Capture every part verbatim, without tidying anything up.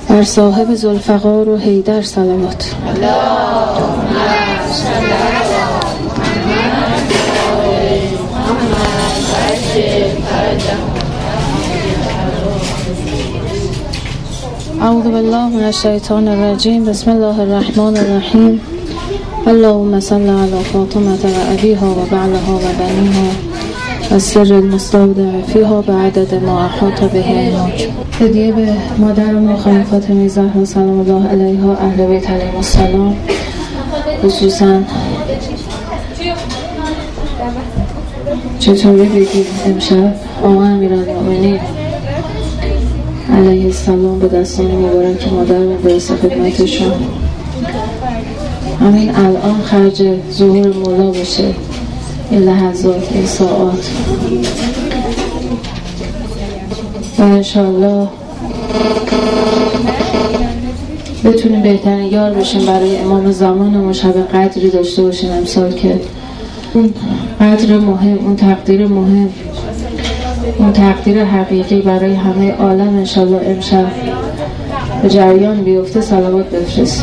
بر صاحب ذوالفقار و حیدر صلوات. اعوذ بالله من الشیطان الرجیم. بسم الله الرحمن الرحیم. اللهم صل علی فاطمه و ابیها و بعلها و بنیها و سر المستودع فیها به عدد ما احاط به علمک. هدیه به مادرم خانم فاطمه زهرا سلام الله علیها، اهل بیت علیهم السلام، خصوصا چطوری بگیم امشب آقا امیرالمؤمنین علیه السلام به دستان مبارک مادرم برسه خدمتشون. همین الان خرج ظهور مولا بشه، این لحظات، این ساعات، و انشالله بتونیم بهترین یار بشیم برای امام زمان و شب قدری داشته باشیم امسال که اون قدر مهم، اون تقدیر مهم، اون تقدیر حقیقی برای همه عالم انشالله امشب به جریان بیفته. صلوات بفرست.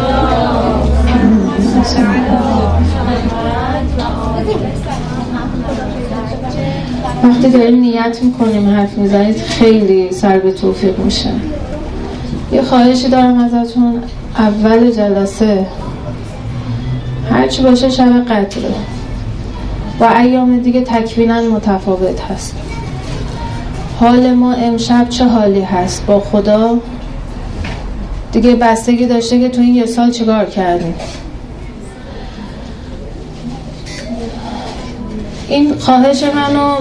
وقتی داریم نیت میکنیم حرف میزنید خیلی سر به توفیق میشه. یه خواهشی دارم ازتون، اول جلسه هرچی باشه شب قدره و ایام دیگه تکویناً متفاوت هست. حال ما امشب چه حالی هست با خدا دیگه بستگی داشته که تو این یه سال چیکار کردیم. این خواهش منو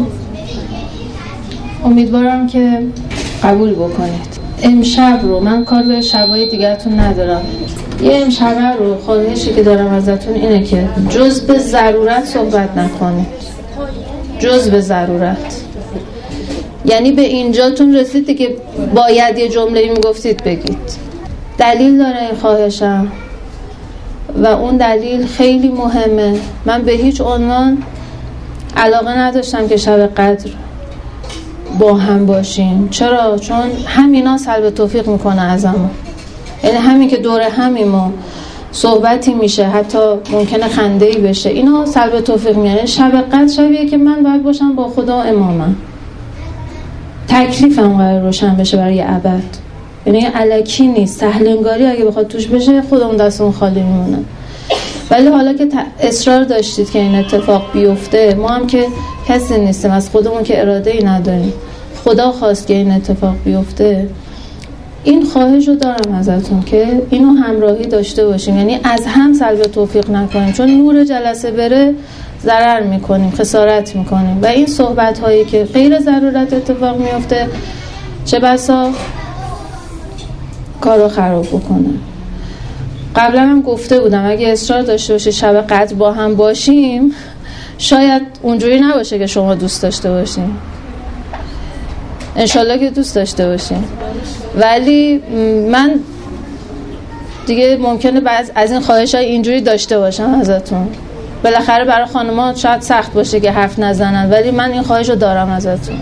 امیدوارم که قبول بکنید. امشب رو من کار به شبای دیگرتون ندارم، یه امشب رو خواهشی که دارم ازتون اینه که جز به ضرورت صحبت نکنید، جز به ضرورت. یعنی به اینجاتون رسید که باید یه جمله‌ای میگفتید بگید. دلیل داره این خواهشم و اون دلیل خیلی مهمه. من به هیچ عنوان علاقه نداشتم که شب قدر با هم باشیم. چرا؟ چون همینا سلب توفیق میکنه ازمون. یعنی همین که دور همیم و صحبتی میشه، حتی ممکنه خنده‌ای بشه، اینا سلب توفیق میاره. شب قدر شبیه که من باید باشم با خدا و امامم، تکلیفم قرار روشن بشه برای ابد. یعنی الکی نیست، سهل انگاری اگه بخواد توش بشه خودمون دستمون خالی میمونه. ولی حالا که اصرار داشتید که این اتفاق بیفته، ما هم که کسی نیستیم، از خودمون که اراده ای نداریم، خدا خواست که این اتفاق بیفته. این خواهش رو دارم ازتون که اینو همراهی داشته باشیم، یعنی از هم سلب توفیق نکنیم، چون نور جلسه بره ضرر میکنیم، خسارت میکنیم و این صحبت هایی که غیر ضرورت اتفاق میفته چه بسا کارو خراب بکنه. قبلا هم گفته بودم اگه اصرار داشته باشه شب قدر با هم باشیم، شاید اونجوری نباشه که شما دوست داشته باشین، انشالله که دوست داشته باشین، ولی من دیگه ممکنه بعض از این خواهش‌های اینجوری داشته باشم ازتون. بالاخره برای خانم‌ها شاید سخت باشه که حرف نزنن، ولی من این خواهش رو دارم ازتون.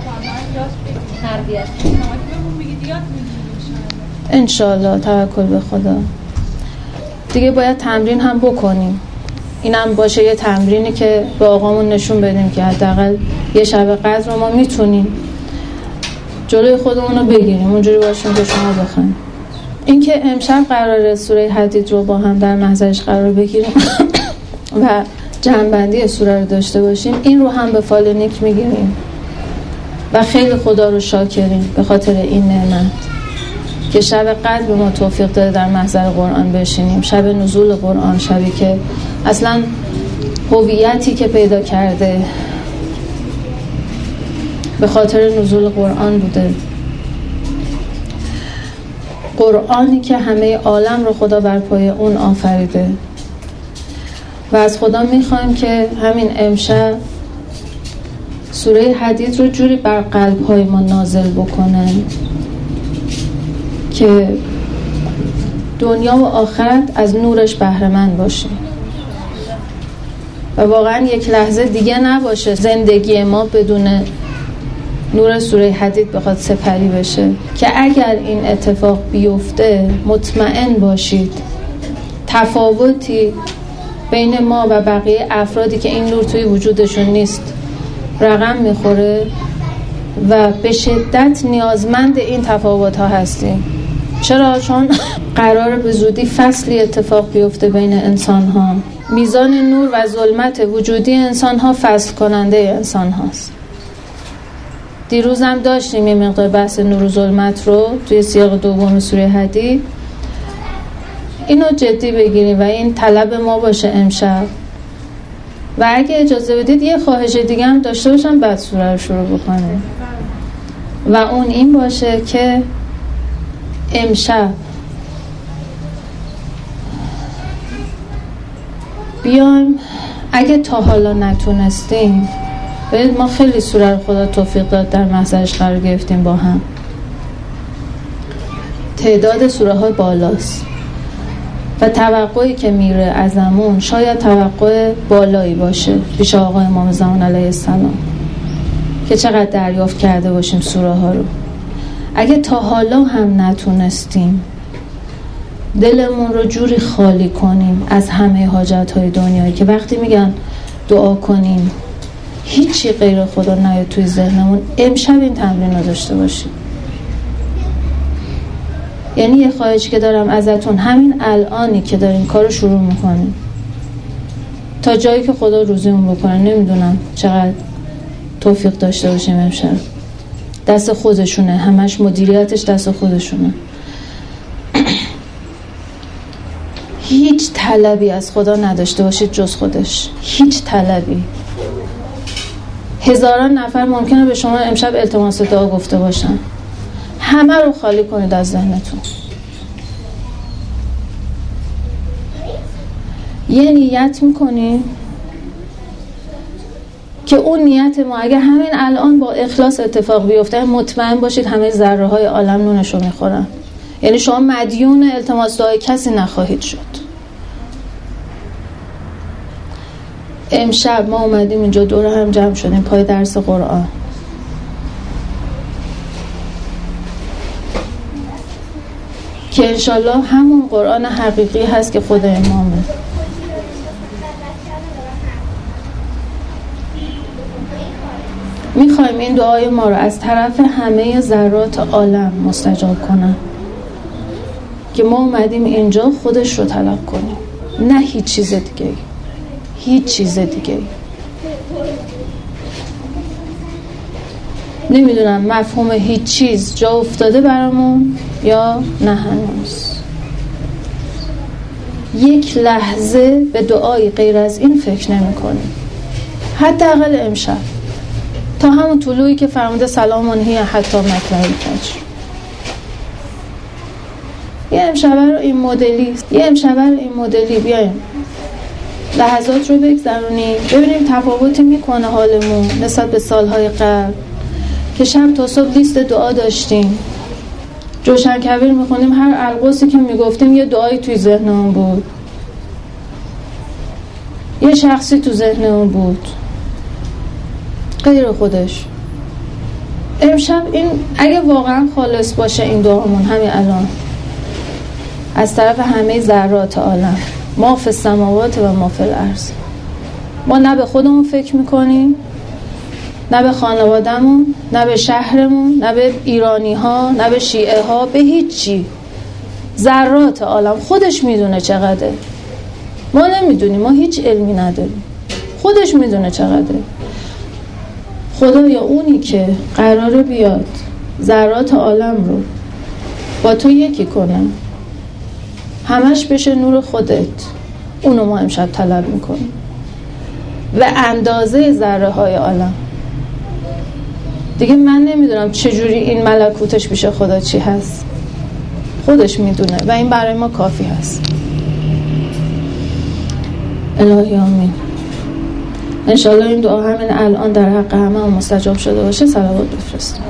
انشالله توکل به خدا. دیگه باید تمرین هم بکنیم. اینم باشه یه تمرینی که به آقامون نشون بدیم که حداقل یه شب قدر رو ما میتونیم جلوی خودمون رو بگیریم، اونجوری باشیم که شما بخواید. این که امشب قراره سوره حدید رو با هم در محضرش قرار بگیریم و جمع‌بندی سوره رو داشته باشیم، این رو هم به فال نیک میگیریم و خیلی خدا رو شاکریم به خاطر این نعمت که شب قدر به ما توفیق داده در محضر قرآن بشینیم. شب نزول قرآن، شبی که اصلا هویتی که پیدا کرده به خاطر نزول قرآن بوده. قرآنی که همه عالم رو خدا بر پای اون آفریده و از خدا میخوایم که همین امشب سوره حدید رو جوری بر قلب‌های ما نازل بکنه که دنیا و آخرت از نورش بهره‌مند باشیم و واقعا یک لحظه دیگه نباشه زندگی ما بدون نور سوره حدید بخواد سپری بشه که اگر این اتفاق بیفته مطمئن باشید تفاوتی بین ما و بقیه افرادی که این نور توی وجودشون نیست رقم میخوره و به شدت نیازمند این تفاوت ها هستیم. چرا؟ چون قراره به زودی فصلی اتفاق بیفته بین انسان ها. میزان نور و ظلمت وجودی انسان ها فصل کننده انسان هاست. دیروز هم داشتیم یه مقدار بحث نور و ظلمت رو توی سیاق دوم سوره حدید. اینو جدی بگیریم و این طلب ما باشه امشب. و اگه اجازه بدید یه خواهش دیگه هم داشته باشم بعد سوره رو شروع بکنیم و اون این باشه که امشب بیایم اگه تا حالا نتونستیم، ببینید ما خیلی سوره رو خدا توفیق داد در محضرش قرار گرفتیم با هم، تعداد سوره های بالاست و توقعی که میره ازمون شاید توقع بالایی باشه پیش آقا امام زمان علیه السلام که چقدر دریافت کرده باشیم سوره ها رو. اگه تا حالا هم نتونستیم دلمون رو جوری خالی کنیم از همه حاجت های دنیایی که وقتی میگن دعا کنیم هیچی غیر خدا نیاد توی ذهنمون، امشب این تمرین رو داشته باشیم. یعنی یه خواهش که دارم ازتون همین الانی که داریم کارو شروع میکنیم تا جایی که خدا روزیمون بکنه، نمیدونم چقدر توفیق داشته باشیم امشب، دست خودشونه، همش مدیریتش دست خودشونه. هیچ طلبی از خدا نداشته باشید جز خودش، هیچ طلبی. هزاران نفر ممکنه به شما امشب التماس دعا گفته باشن، همه رو خالی کنید از ذهنتون. یه نیت میکنیم که اون نیت ما اگه همین الان با اخلاص اتفاق بیفته مطمئن باشید همه ذره های عالم نونشو میخورن. یعنی شما مدیون التماس دعای کسی نخواهید شد. امشب ما اومدیم اینجا دور هم جمع شدیم پای درس قرآن. که انشالله همون قرآن حقیقی هست که خود امامه. میخوایم این دعای ما رو از طرف همه ذرات عالم مستجاب کنن که ما اومدیم اینجا خودش رو طلب کنیم، نه هیچ چیز دیگه، هیچ چیز دیگه. نمیدونم مفهوم هیچ چیز جا افتاده برامون یا نه هنوز. یک لحظه به دعای غیر از این فکر نمی کنیم، حداقل امشب، تا همون طلوعی که فرموده سلامون هی حتی مطلع الفجر. یه امشب رو این مدلی یه امشب رو این مدلی بیایم لحظات رو بگذرونیم، ببینیم تفاوتی میکنه حالمون نسبت به سالهای قبل که شب تا صبح لیست دعا داشتیم، جوشن کبیر میخونیم، هر القوسی که میگفتیم یه دعایی توی ذهنمون بود، یه شخصی تو ذهنمون بود غیر خودش. امشب این اگه واقعا خالص باشه این دعامون همین الان از طرف همه ذرات عالم، ما فی السماوات و ما فی الارض، ما نه به خودمون فکر میکنیم، نه به خانوادهمون، نه به شهرمون، نه به ایرانی ها، نه به شیعه ها، به هیچی. ذرات عالم خودش میدونه چقدره، ما نمیدونیم، ما هیچ علمی نداریم، خودش میدونه چقدره. خدایا اونی که قراره بیاد ذرات عالم رو با تو یکی کنه، همش بشه نور خودت، اونو ما امشب طلب میکنیم و اندازه ذره های عالم. دیگه من نمیدونم چجوری این ملکوتش پیش خدا چی هست، خودش میدونه و این برای ما کافی هست. الهی آمین. انشالله این دعا همین الان در حق همه هم مستجاب شده باشه. صلوات بفرستیم.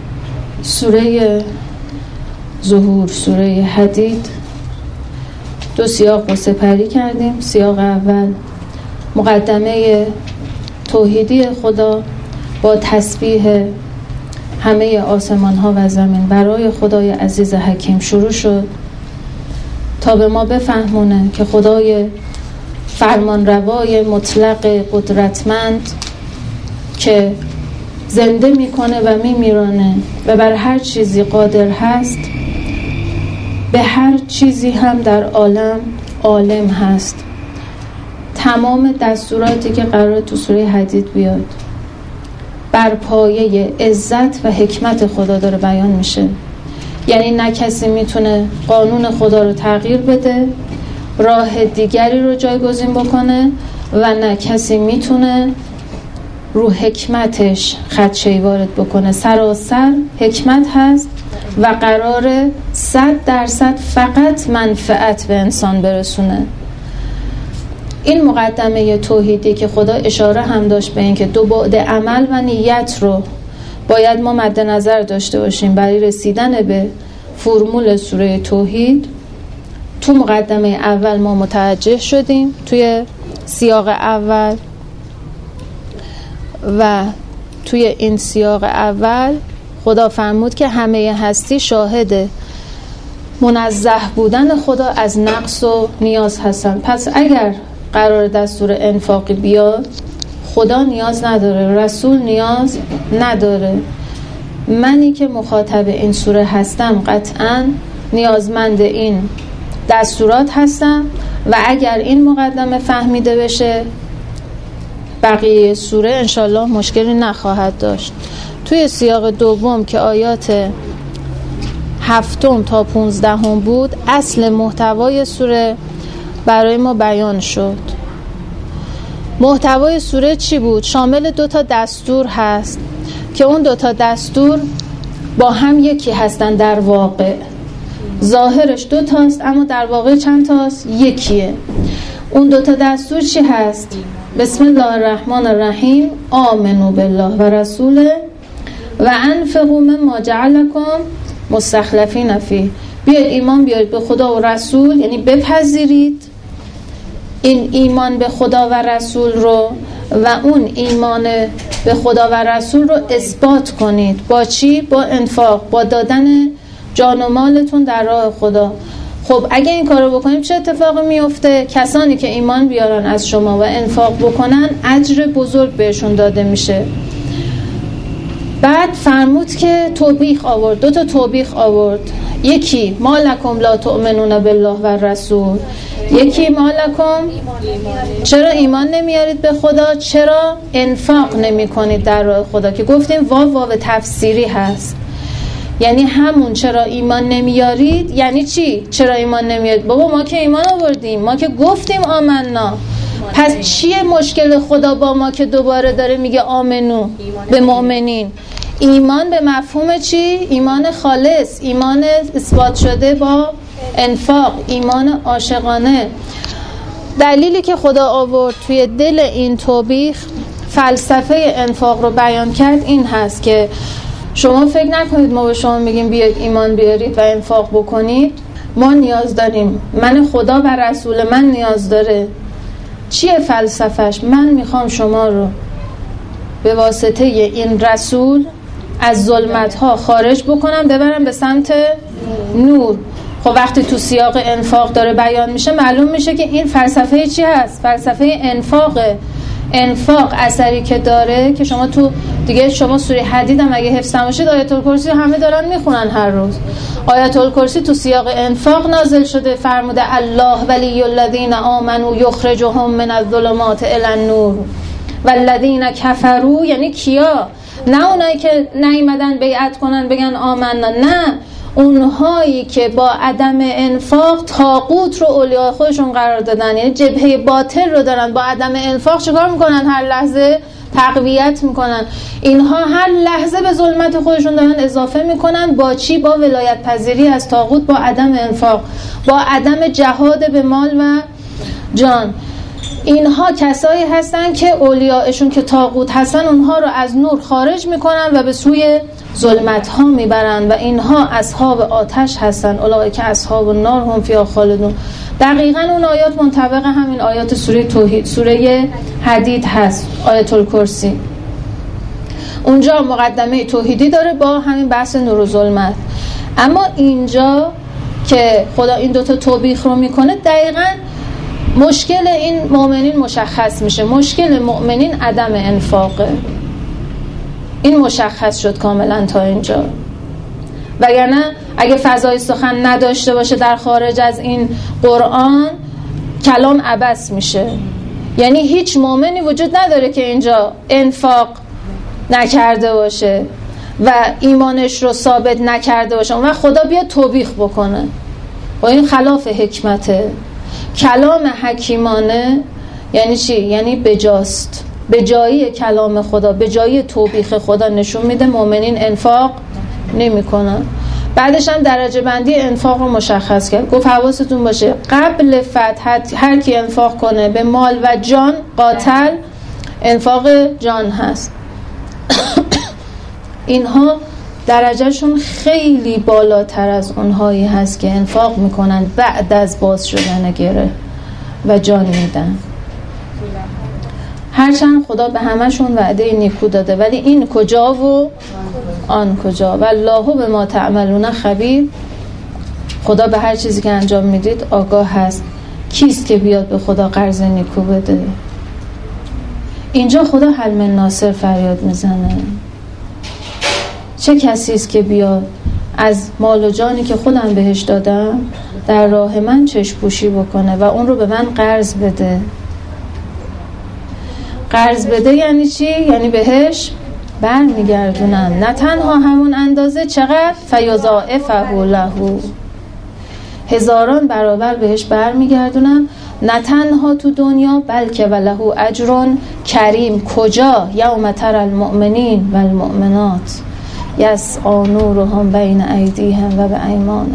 سوره ظهور، سوره حدید، دو سیاق رو سپری کردیم. سیاق اول مقدمه توحیدی خدا با تسبیح همه آسمان ها و زمین برای خدای عزیز حکیم شروع شد تا به ما بفهمونه که خدای فرمانروای مطلق قدرتمند که زنده میکنه و میمیرانه و بر هر چیزی قادر هست، به هر چیزی هم در عالم عالم هست. تمام دستوراتی که قرار تو سوره حدید بیاد بر پایه عزت و حکمت خدا داره بیان میشه. یعنی نه کسی میتونه قانون خدا رو تغییر بده، راه دیگری رو جایگزین بکنه و نه کسی میتونه رو حکمتش خدشه‌ای وارد بکنه. سراسر حکمت هست و قراره صد درصد فقط منفعت به انسان برسونه. این مقدمه توحیدی که خدا اشاره هم داشت به این که دو بعد عمل و نیت رو باید ما مد نظر داشته باشیم برای رسیدن به فرمول سوره توحید، تو مقدمه اول ما متوجه شدیم. توی سیاق اول و توی این سیاق اول خدا فرمود که همه هستی شاهد منزه بودن خدا از نقص و نیاز هستن. پس اگر قرار دستور انفاقی بیاد، خدا نیاز نداره، رسول نیاز نداره. منی که مخاطب این سوره هستم قطعاً نیازمند این دستورات هستم و اگر این مقدمه فهمیده بشه بقیه سوره انشالله مشکلی نخواهد داشت. توی سیاق دوم که آیات هفتم تا پونزدهم بود، اصل محتوای سوره برای ما بیان شد. محتوای سوره چی بود؟ شامل دو تا دستور هست که اون دو تا دستور با هم یکی هستن. در واقع ظاهرش دو تاست اما در واقع چند تاست؟ یکیه. اون دو تا دستور چی هست؟ بسم الله الرحمن الرحیم، آمنو بالله و رسوله و انفقوا مما جعلکم مستخلفین فیه. بیاید ایمان بیارید به خدا و رسول، یعنی بپذیرید این ایمان به خدا و رسول رو و اون ایمان به خدا و رسول رو اثبات کنید. با چی؟ با انفاق، با دادن جان و مالتون در راه خدا. خب اگه این کارو بکنیم چه اتفاقی میفته؟ کسانی که ایمان بیارن از شما و انفاق بکنن اجر بزرگ بهشون داده میشه. بعد فرمود که توبیخ آورد، دو تا توبیخ آورد. یکی مالکم لا تؤمنون بالله و رسول، یکی مالکم چرا ایمان نمیارید به خدا، چرا انفاق نمی کنید در راه خدا، که گفتیم واو واو تفسیری هست. یعنی همون چرا ایمان نمیارید یعنی چی؟ چرا ایمان نمیارید؟ بابا ما که ایمان آوردیم، ما که گفتیم آمنا. پس چیه مشکل خدا با ما که دوباره داره میگه آمنو به مؤمنین؟ ایمان به مفهوم چی؟ ایمان خالص، ایمان اثبات شده با انفاق، ایمان عاشقانه. دلیلی که خدا آورد توی دل این توبیخ فلسفه انفاق رو بیان کرد این هست که شما فکر نکنید ما به شما میگیم بیاید ایمان بیارید و انفاق بکنید. ما نیاز داریم، من خدا و رسول من نیاز داره. چیه فلسفهش؟ من میخوام شما رو به واسطه این رسول از ظلمت ها خارج بکنم، ببرم به سمت نور. خب وقتی تو سیاق انفاق داره بیان میشه معلوم میشه که این فلسفه چی هست؟ فلسفه انفاقه. انفاق اثری که داره که شما تو دیگه شما سوره حدید هم اگه حفظ نباشید آیت الکرسی همه دارن میخونن هر روز. آیت الکرسی تو سیاق انفاق نازل شده، فرموده الله ولی الذین آمنوا یخرجهم من الظلمات الی النور والذین کفروا. یعنی کیا؟ نه اونایی که نیومدن بیعت کنن بگن آمنا، نه، اونهایی که با عدم انفاق طاغوت رو اولیاء خودشون قرار دادن، یعنی جبهه باطل رو دارن، با عدم انفاق چیکار میکنن؟ هر لحظه تقویت میکنن. اینها هر لحظه به ظلمت خودشون دارن اضافه میکنن. با چی؟ با ولایت پذیری از طاغوت، با عدم انفاق، با عدم جهاد به مال و جان. اینها کسایی هستن که اولیاءشون که طاغوت هستن اونها رو از نور خارج میکنن و به سوی ظلمت ها میبرن و اینها اصحاب آتش هستن. اولئک اصحاب النار هم فیها خالدون. دقیقاً اون آیات منطبق همین آیات سوره توحید، سوره حدید هست، آیت الکرسی. اونجا مقدمه توحیدی داره با همین بحث نور و ظلمت. اما اینجا که خدا این دوتا توبیخ رو میکنه، دقیقاً مشکل این مؤمنین مشخص میشه. مشکل مؤمنین عدم انفاقه. این مشخص شد کاملا تا اینجا. وگرنه اگه فضای سخن نداشته باشه در خارج از این قرآن، کلام عبث میشه. یعنی هیچ مؤمنی وجود نداره که اینجا انفاق نکرده باشه و ایمانش رو ثابت نکرده باشه و خدا بیا توبیخ بکنه. و این خلاف حکمته. کلام حکیمانه یعنی چی؟ یعنی بجاست، به جایی کلام خدا، به جایی توبیخ خدا نشون میده مؤمنین انفاق نمی کنن. بعدش هم درجه بندی انفاق رو مشخص کرد. گفت حواستون باشه قبل فتح هر کی انفاق کنه به مال و جان، قاتل انفاق جان هست. اینها درجهشون خیلی بالاتر از اونهایی هست که انفاق میکنن بعد از باز شدن گره و جان میدن. هرچند خدا به همشون وعده نیکو داده، ولی این کجا و آن کجا. والله به ما تعملون خبیر. خدا به هر چیزی که انجام میدید آگاه هست. کیست که بیاد به خدا قرض نیکو بده؟ اینجا خدا حل من ناصر فریاد میزنه. چه کسی است که بیاد از مال و جانی که خودم بهش دادم در راه من چشم پوشی بکنه و اون رو به من قرض بده؟ قرض بده یعنی چی؟ یعنی بهش بر میگردونن. نه تنها همون اندازه، چقدر؟ فیضاعفه له، هزاران برابر بهش بر میگردونن. نه تنها تو دنیا بلکه وله اجر کریم. کجا؟ یوم تری المؤمنین و المؤمنات یسعی نورهم بین ایدیهم و بایمانهم.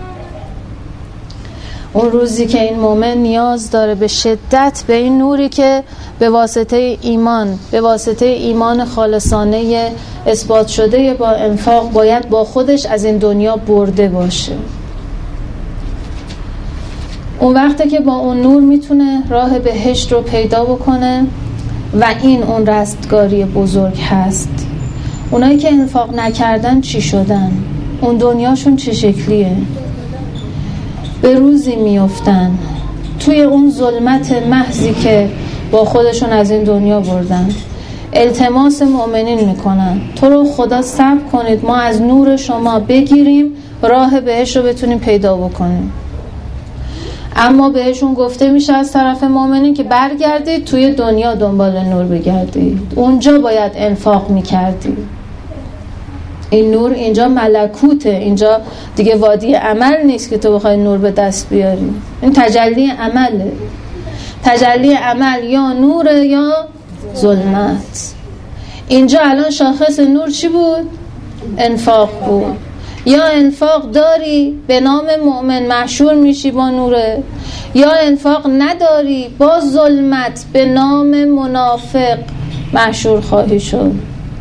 اون روزی که این مؤمن نیاز داره به شدت به این نوری که به واسطه ایمان، به واسطه ایمان خالصانه اثبات شده با انفاق باید با خودش از این دنیا برده باشه. اون وقته که با اون نور میتونه راه بهشت رو پیدا بکنه و این اون رستگاری بزرگ هست. اونایی که انفاق نکردن چی شدن؟ اون دنیاشون چه شکلیه؟ به روزی میافتن توی اون ظلمت محضی که با خودشون از این دنیا بردن. التماس مؤمنین میکنن تو رو خدا صبر کنید، ما از نور شما بگیریم راه بهش رو بتونیم پیدا بکنیم. اما بهشون گفته میشه از طرف مؤمنین که برگردید توی دنیا دنبال نور بگردید، اونجا باید انفاق میکردید. این نور اینجا ملکوته، اینجا دیگه وادی عمل نیست که تو بخوای نور به دست بیاری. این تجلی عمله. تجلی عمل یا نور یا ظلمت. اینجا الان شاخص نور چی بود؟ انفاق بود. یا انفاق داری به نام مؤمن محشور میشی با نوره، یا انفاق نداری با ظلمت به نام منافق محشور خواهی شد.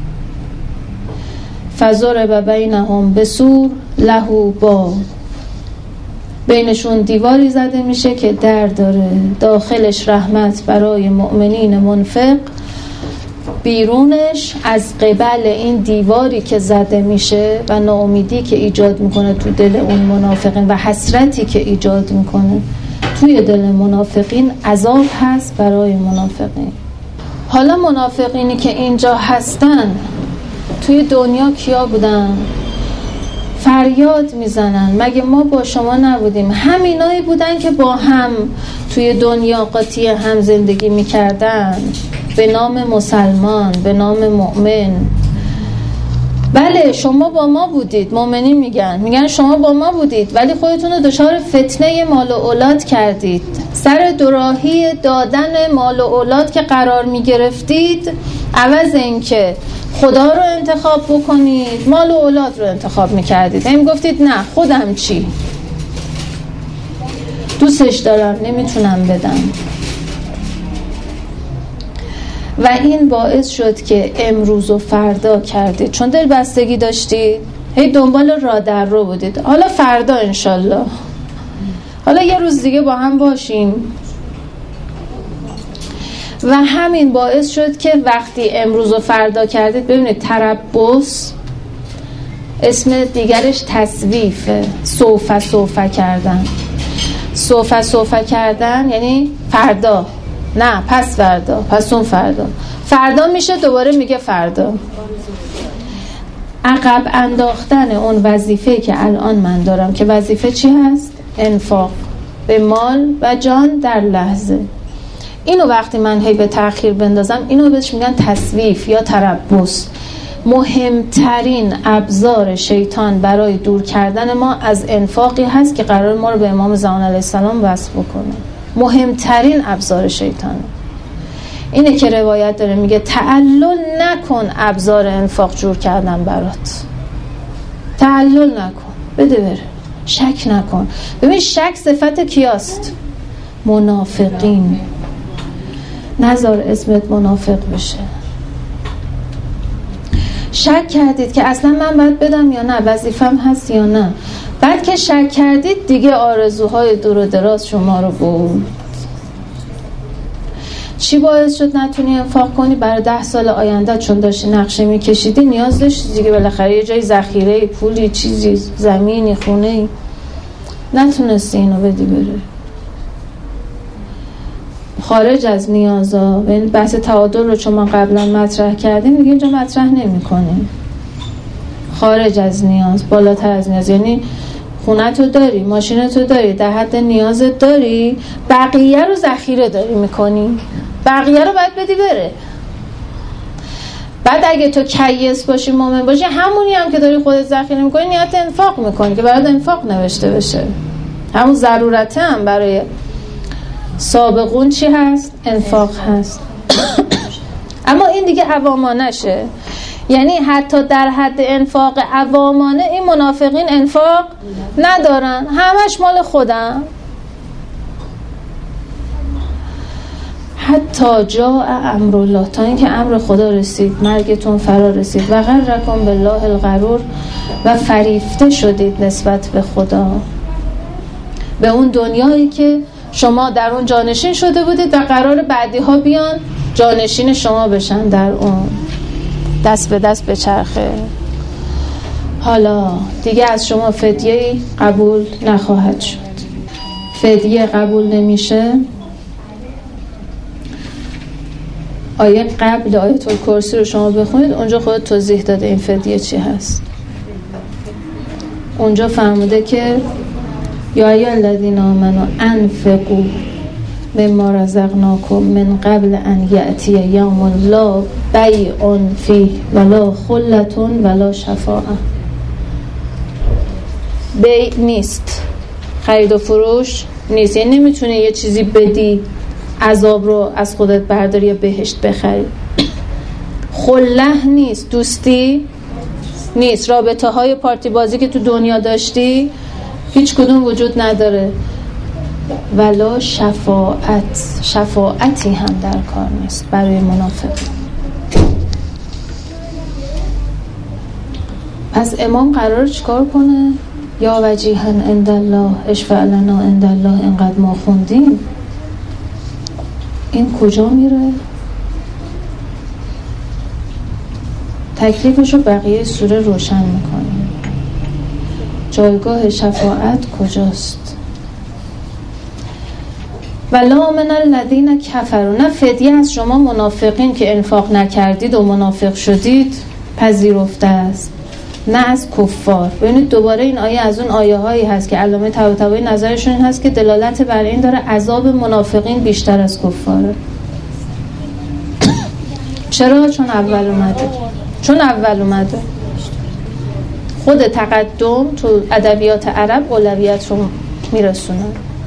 فضرب بینهم بسور له باب، بینشون دیواری زده میشه که در داره، داخلش رحمت برای مؤمنین منفق، بیرونش از قبل این دیواری که زده میشه و ناامیدی که ایجاد میکنه تو دل اون منافقین و حسرتی که ایجاد میکنه توی دل منافقین، عذاب هست برای منافقین. حالا منافقینی که اینجا هستن توی دنیا کیا بودن؟ فریاد میزنن مگه ما با شما نبودیم؟ همینایی بودن که با هم توی دنیا قاطی هم زندگی میکردن به نام مسلمان، به نام مؤمن. بله شما با ما بودید، مؤمنین میگن میگن شما با ما بودید، ولی خودتون رو دچار فتنه مال و اولاد کردید. سر دوراهی دادن مال و اولاد که قرار میگرفتید، عوض این که خدا رو انتخاب بکنید مال و اولاد رو انتخاب میکردید. این گفتید نه خودم چی؟ دوستش دارم نمیتونم بدم. و این باعث شد که امروز و فردا کردید، چون دل بستگی داشتید هی دنبال راه در رو بودید. حالا فردا انشالله، حالا یه روز دیگه با هم باشیم. و همین باعث شد که وقتی امروز و فردا کردید، ببینید تربص اسم دیگرش تصویفه، سوف سوف کردن. سوف سوف کردن یعنی فردا، نه پس فردا، پس اون فردا، فردا میشه دوباره میگه فردا. عقب انداختن اون وظیفه که الان من دارم، که وظیفه چی هست؟ انفاق به مال و جان در لحظه. اینو وقتی من هی به تأخیر بندازم، اینو بهش میگن تسویف یا تربص. مهمترین ابزار شیطان برای دور کردن ما از انفاقی هست که قرار ما رو به امام زمان علیه السلام وصل بکنه. مهمترین ابزار شیطانه. اینه که روایت داره میگه تعلل نکن ابزار انفاق جور کردن برات. تعلل نکن، بده بره، شک نکن. ببین شک صفت کیاست؟ منافقین. نذار اسمت منافق بشه. شک کردید که اصلا من باید بدم یا نه، وظیفم هست یا نه. بعد که شک کردید دیگه آرزوهای دور و دراز شما رو بود. چی باعث شد نتونی انفاق کنی؟ برای ده سال آینده چون داشتی نقشه میکشیدی نیاز داشتی دیگه بالاخره یه جای ذخیره، پولی، چیزی، زمینی، خونه‌ای. نتونستی اینو بدی بره. خارج از نیازا، یعنی بحث تعادل رو چون ما قبلا مطرح کردیم دیگه اینجا مطرح نمی کنیم. خارج از نیاز، بالاتر از نیاز، یعنی خونه تو داری، ماشین تو داری، در حد نیازت داری، بقیه رو ذخیره داری میکنی، بقیه رو باید بدی بره. بعد اگه تو کیس باشی، مومن باشی، همونی هم که داری خودت ذخیره میکنی نیت انفاق میکنی که برات انفاق نوشته بشه. همون ضرورته هم برای سابقون چی هست؟ انفاق هست. اما این دیگه عوامانشه، یعنی حتی در حد انفاق عوامانه این منافقین انفاق ندارن، همش مال خودم. حتی جاء امر الله، تا اینکه امر خدا رسید، مرگتون فرا رسید، و غرکم بالله الغرور، و فریفته شدید نسبت به خدا، به اون دنیایی که شما در اون جانشین شده بودید و قرار بعدی ها بیان جانشین شما بشن در اون، دست به دست بچرخه. حالا دیگه از شما فدیه قبول نخواهد شد. فدیه قبول نمیشه. آیه قبل آیه الکرسی رو شما بخونید، اونجا خود توضیح داده این فدیه چی هست. اونجا فرموده که یا ایها الذین آمنوا انفقوا مما رزقناکم من قبل ان یأتی یوم لا بیع فیه ولا خلة ولا شفاعة. بیع نیست، خرید و فروش نیست، یعنی نمیتونه یه چیزی بدی عذاب رو از خودت برداری یا بهشت بخری. خله نیست، دوستی نیست، رابطه های پارتی بازی که تو دنیا داشتی هیچ کدوم وجود نداره. ولا شفاعت، شفاعتی هم در کار نیست برای منافق. پس امام قرار چیکار کنه؟ یا وجیها عند الله اشفع لنا عند الله. اینقدر ما خوندیم، این کجا میره؟ تکلیفشو بقیه سوره روشن میکنه. جایگاه شفاعت کجاست؟ ولا من الذین کفروا، نه فدیه از شما منافقین که انفاق نکردید و منافق شدید پذیرفته است، نه از کفار. ببینید دوباره این آیه از اون آیه هایی هست که علامه طباطبایی نظرشون این هست که دلالت بر این داره عذاب منافقین بیشتر از کفاره. چرا؟ چون اول اومده. چون اول اومده خود تقدم تو ادبیات عرب اولویت رو میرسونه.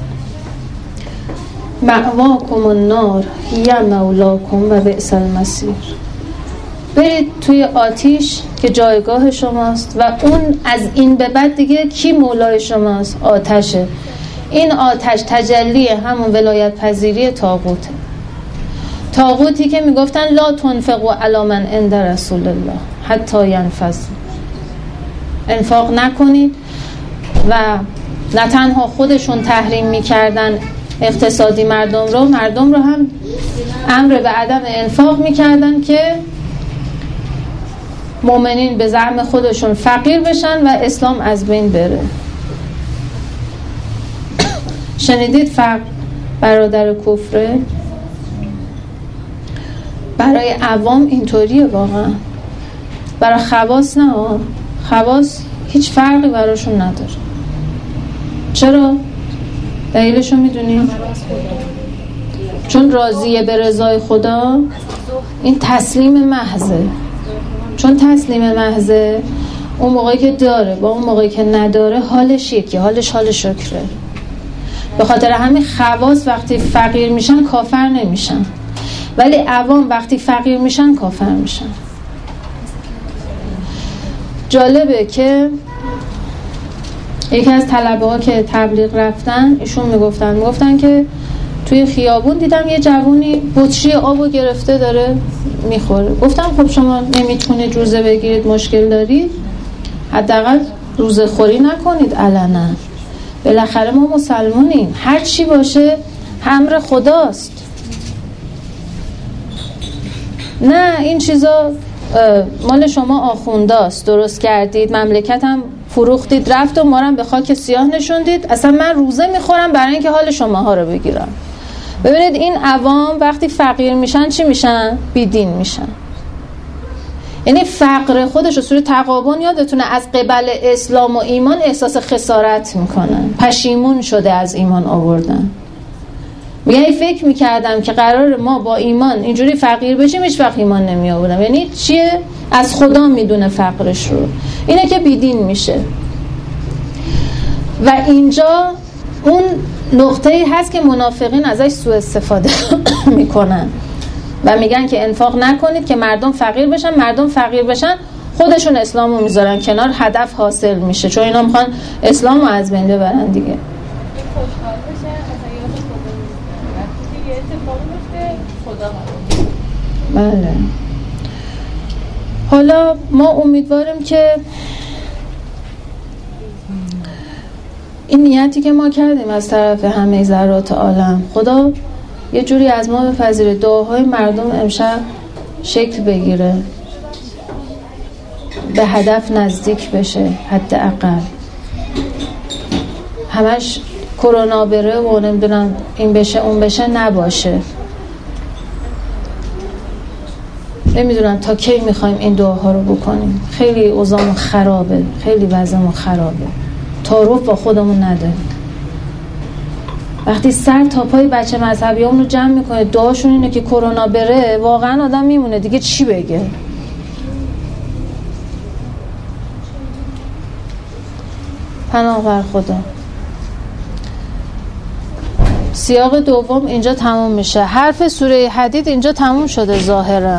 مأواکم النار هی مولاکم و بئس المصیر. برید توی آتیش که جایگاه شماست و اون از این به بعد دیگه کی مولای شماست؟ آتشه. این آتش تجلی همون ولایت پذیری طاغوته. طاغوتی که میگفتن لا تنفقوا علی من عند رسول الله حتی ینفذوا، انفاق نکنید و نه تنها خودشون تحریم میکردن اقتصادی مردم رو، مردم رو هم امر به عدم انفاق میکردن که مؤمنین به زعم خودشون فقیر بشن و اسلام از بین بره. شنیدید فقر برادر کفره؟ برای عوام اینطوریه واقعا، برای خواص نه. خواص هیچ فرقی براشون نداره. چرا؟ دلیلشو میدونی؟ چون راضیه به رضای خدا. این تسلیم محضه. چون تسلیم محضه، اون موقعی که داره با اون موقعی که نداره حالش یکی، حالش حال شکره. به خاطر همین خواص وقتی فقیر میشن کافر نمیشن، ولی عوام وقتی فقیر میشن کافر میشن. جالبه که یکی از طلبه ها که تبلیغ رفتن، ایشون میگفتن میگفتن که توی خیابون دیدم یه جوونی بطری آبو گرفته داره میخوره. گفتم خب شما نمیتونید روزه بگیرید، مشکل دارید، حداقل روزه خوری نکنید علنا. بالاخره ما مسلمونیم، هر چی باشه امر خداست. نه این چیزا مال شما آخونداست، درست کردید، مملکت هم فروختید، رفت و ما رو به خاک سیاه نشوندید. اصلا من روزه میخورم برای اینکه حال شماها رو بگیرم. ببینید این عوام وقتی فقیر میشن چی میشن؟ بیدین میشن. یعنی فقر خودش رو سوره تغابن یادتونه از قبل اسلام و ایمان احساس خسارت میکنن، پشیمون شده از ایمان آوردن. میگه فکر میکردم که قرار ما با ایمان اینجوری فقیر بشیم، هیچ وقت ایمان نمی آوردم. یعنی چیه؟ از خدا میدونه فقرش رو. اینه که بیدین میشه. و اینجا اون نقطه‌ای هست که منافقین ازش سوء استفاده میکنن و میگن که انفاق نکنید که مردم فقیر بشن. مردم فقیر بشن خودشون اسلامو میذارن کنار، هدف حاصل میشه، چون اینا میخوان اسلامو از بین ببرن دیگه. بله. حالا ما امیدواریم که این نیتی که ما کردیم از طرف همه ذرات عالم، خدا یه جوری از ما بپذیره، دعاهای مردم امشب شکل بگیره، به هدف نزدیک بشه. حداقل همش کرونا بره و نمیدونم این بشه اون بشه نباشه. نمیدونم تا کی میخوایم این دعاها رو بکنیم. خیلی اوضاعمون خرابه، خیلی وضعمون خرابه، تعارف با خودمون نداریم. وقتی سر تا پای بچه مذهبیامون رو جمع میکنه دعاشون اینه که کرونا بره، واقعا آدم میمونه دیگه چی بگه. پناه بر خدا. سیاق دوم اینجا تموم میشه. حرف سوره حدید اینجا تموم شده ظاهرا.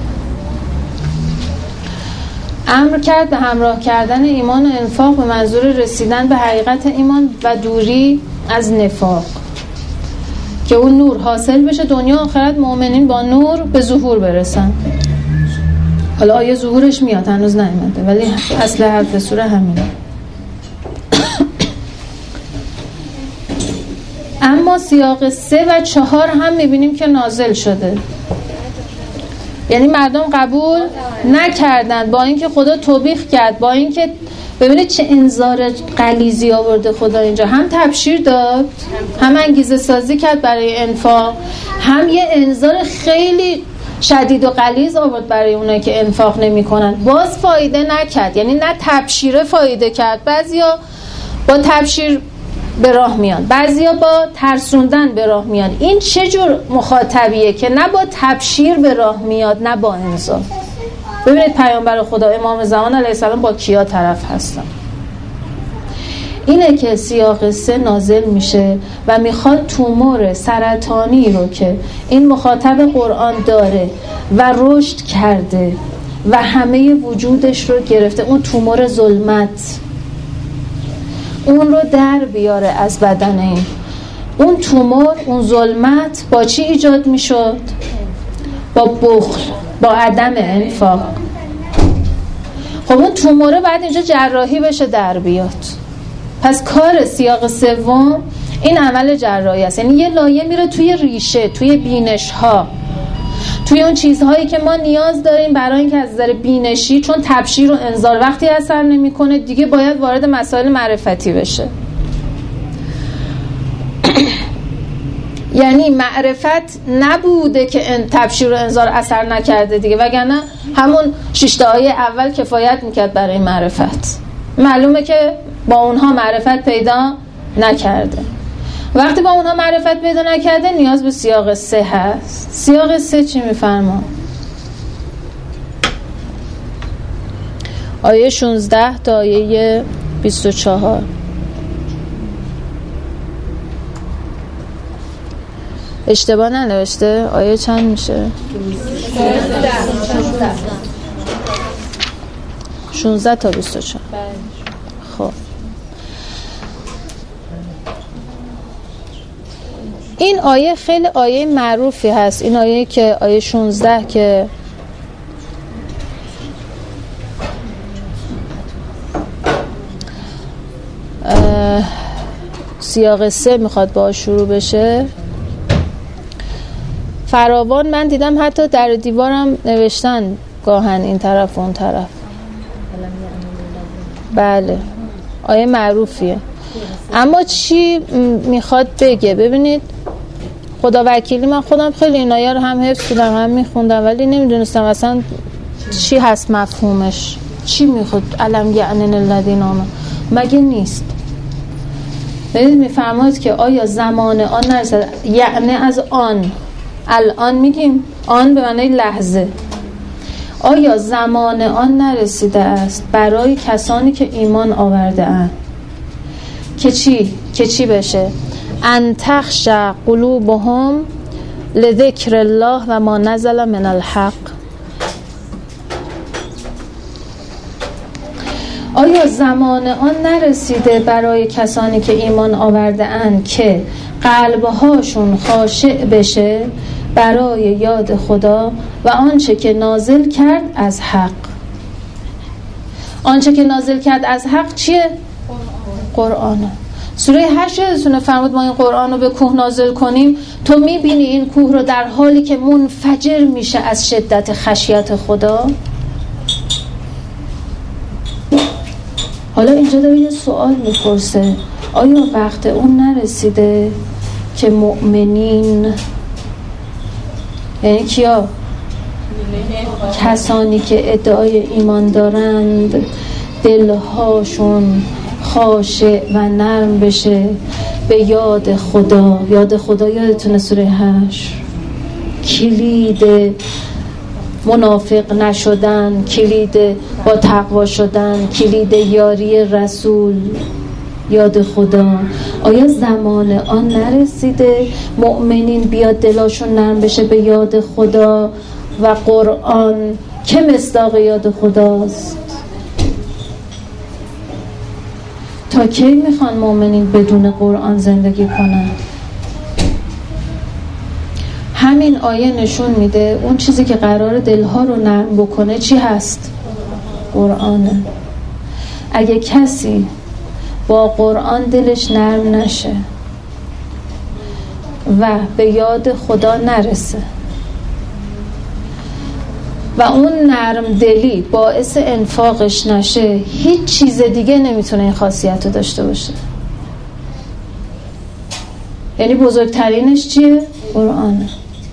امر کرد به همراه کردن ایمان و انفاق به منظور رسیدن به حقیقت ایمان و دوری از نفاق، که اون نور حاصل بشه، دنیا آخرت مؤمنین با نور به ظهور برسن. حالا آیه ظهورش میاد، هنوز نیومده، ولی اصل حرف سوره همینه. اما سیاق سه و چهار هم میبینیم که نازل شده، یعنی مردم قبول نکردن، با اینکه خدا توبیخ کرد، با اینکه ببینید چه انذار غلیظی آورده خدا اینجا. هم تبشیر داد، هم انگیزه سازی کرد برای انفاق، هم یه انذار خیلی شدید و غلیظ آورد برای اونایی که انفاق نمی‌کنن. باز فایده نکرد، یعنی نه تبشیر فایده کرد. بعضیا با تبشیر به راه میان، بعضیا با ترسوندن به راه میان. این چه جور مخاطبیه که نه با تبشیر به راه میاد نه با انذار؟ ببینید پیامبر خدا امام زمان علیه السلام با کیا طرف هستن. اینه که سیاق سه نازل میشه و میخواد تومور سرطانی رو که این مخاطب قرآن داره و رشد کرده و همه وجودش رو گرفته، اون تومور ظلمت، اون رو در بیاره از بدن این. اون تومور، اون ظلمت با چی ایجاد میشد؟ با بخل، با عدم انفاق. خب اون توموره بعد اینجا جراحی بشه در بیاد. پس کار سیاق سوم این عمل جراحی است، یعنی یه لایه میره توی ریشه، توی بینش ها، توی اون چیزهایی که ما نیاز داریم برای اینکه از نظر بینشی، چون تبشیر و انذار وقتی اثر نمیکنه دیگه باید وارد مسائل معرفتی بشه. یعنی معرفت نبوده که ان تبشیر و انذار اثر نکرده دیگه، وگرنه همون شش تا آیه اول کفایت میکرد برای معرفت. معلومه که با اونها معرفت پیدا نکرده. وقتی با اونها معرفت پیدا نکرده نیاز به سیاق سه هست. سیاق سه چی میفرما؟ آیه شانزده تا آیه بیست و چهار. اشتباه ننوشته؟ آیه چند میشه؟ شانزده تا بیست و چهار. خب این آیه خیلی آیه معروفی هست. این آیه که آیه شانزده که سیاق سه میخواد با شروع بشه. فراوان من دیدم حتی در دیوارم نوشتن گاهن این طرف و اون طرف. بله آیه معروفیه. اما چی میخواد بگه؟ ببینید خدا وکیلی من خودم خیلی این آیه رو هم حفظ کردم هم میخوندم ولی نمیدونستم اصلا چی هست مفهومش، چی میخواد. علم یعنی الذین آمنوا مگه نیست؟ ببینید میفرماید که آیا زمان آن نرسد، یعنی از آن، الان میگیم آن به معنی لحظه، آیا زمان آن نرسیده است برای کسانی که ایمان آورده اند که چی؟ که چی بشه؟ ان تخشع قلوبهم لذکر الله و ما نزل من الحق. آیا زمان آن نرسیده برای کسانی که ایمان آورده اند که قلبهاشون خاشع بشه برای یاد خدا و آنچه که نازل کرد از حق؟ آنچه که نازل کرد از حق چیه؟ قرآنه. سوره هشت یادتونه فرمود ما این قرآن رو به کوه نازل کنیم، تو میبینی این کوه رو در حالی که منفجر میشه از شدت خشیت خدا. حالا اینجا داره یه سوال میپرسه، آیا وقت اون نرسیده که مؤمنین، یعنی کیا؟ کسانی که ادعای ایمان دارند، دلهاشون خاشع و نرم بشه به یاد خدا. یاد خدا یادتونه سوره هشت کلید منافق نشدن، کلید با تقوا شدن، کلید یاری رسول، یاد خدا. آیا زمان آن نرسیده مؤمنین بیاد دلاشون نرم بشه به یاد خدا و قرآن که مصداق یاد خداست؟ تا کی میخوان مؤمنین بدون قرآن زندگی کنن؟ همین آیه نشون میده اون چیزی که قرار دلها رو نرم بکنه چی هست؟ قرآنه. اگه کسی با قرآن دلش نرم نشه و به یاد خدا نرسه و اون نرم دلی باعث انفاقش نشه، هیچ چیز دیگه نمیتونه این خاصیت رو داشته باشه. یعنی بزرگترینش چیه؟ قرآنه.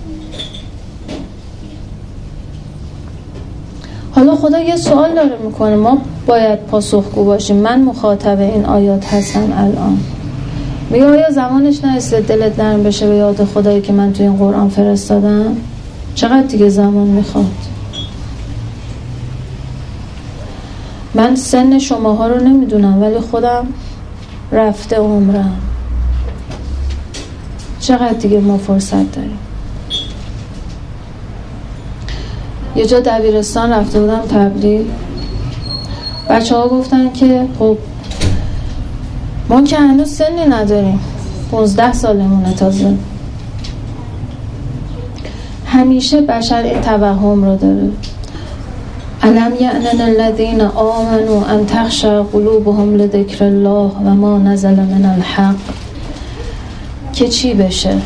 حالا خدا یه سوال داره میکنه، ما باید پاسخگو باشیم. من مخاطب این آیات هستم الان. میگه آیا زمانش نرسیده دلت نرم بشه به یاد خدایی که من توی این قرآن فرستادم؟ چقدر دیگه زمان میخواد؟ من سن شماها رو نمیدونم ولی خودم رفته عمرم. چقدر دیگه ما فرصت داریم؟ یه جا دبیرستان رفته بودم تبلیغ، بچه ها گفتن که خب ما که هنوز سنی نداریم، پونزده سالمونه تازه. همیشه بشر این توهم رو داره الم یأن الذین آمنوا ان تخشع قلوبهم لذکر الله و ما نزل من الحق. که چی بشه؟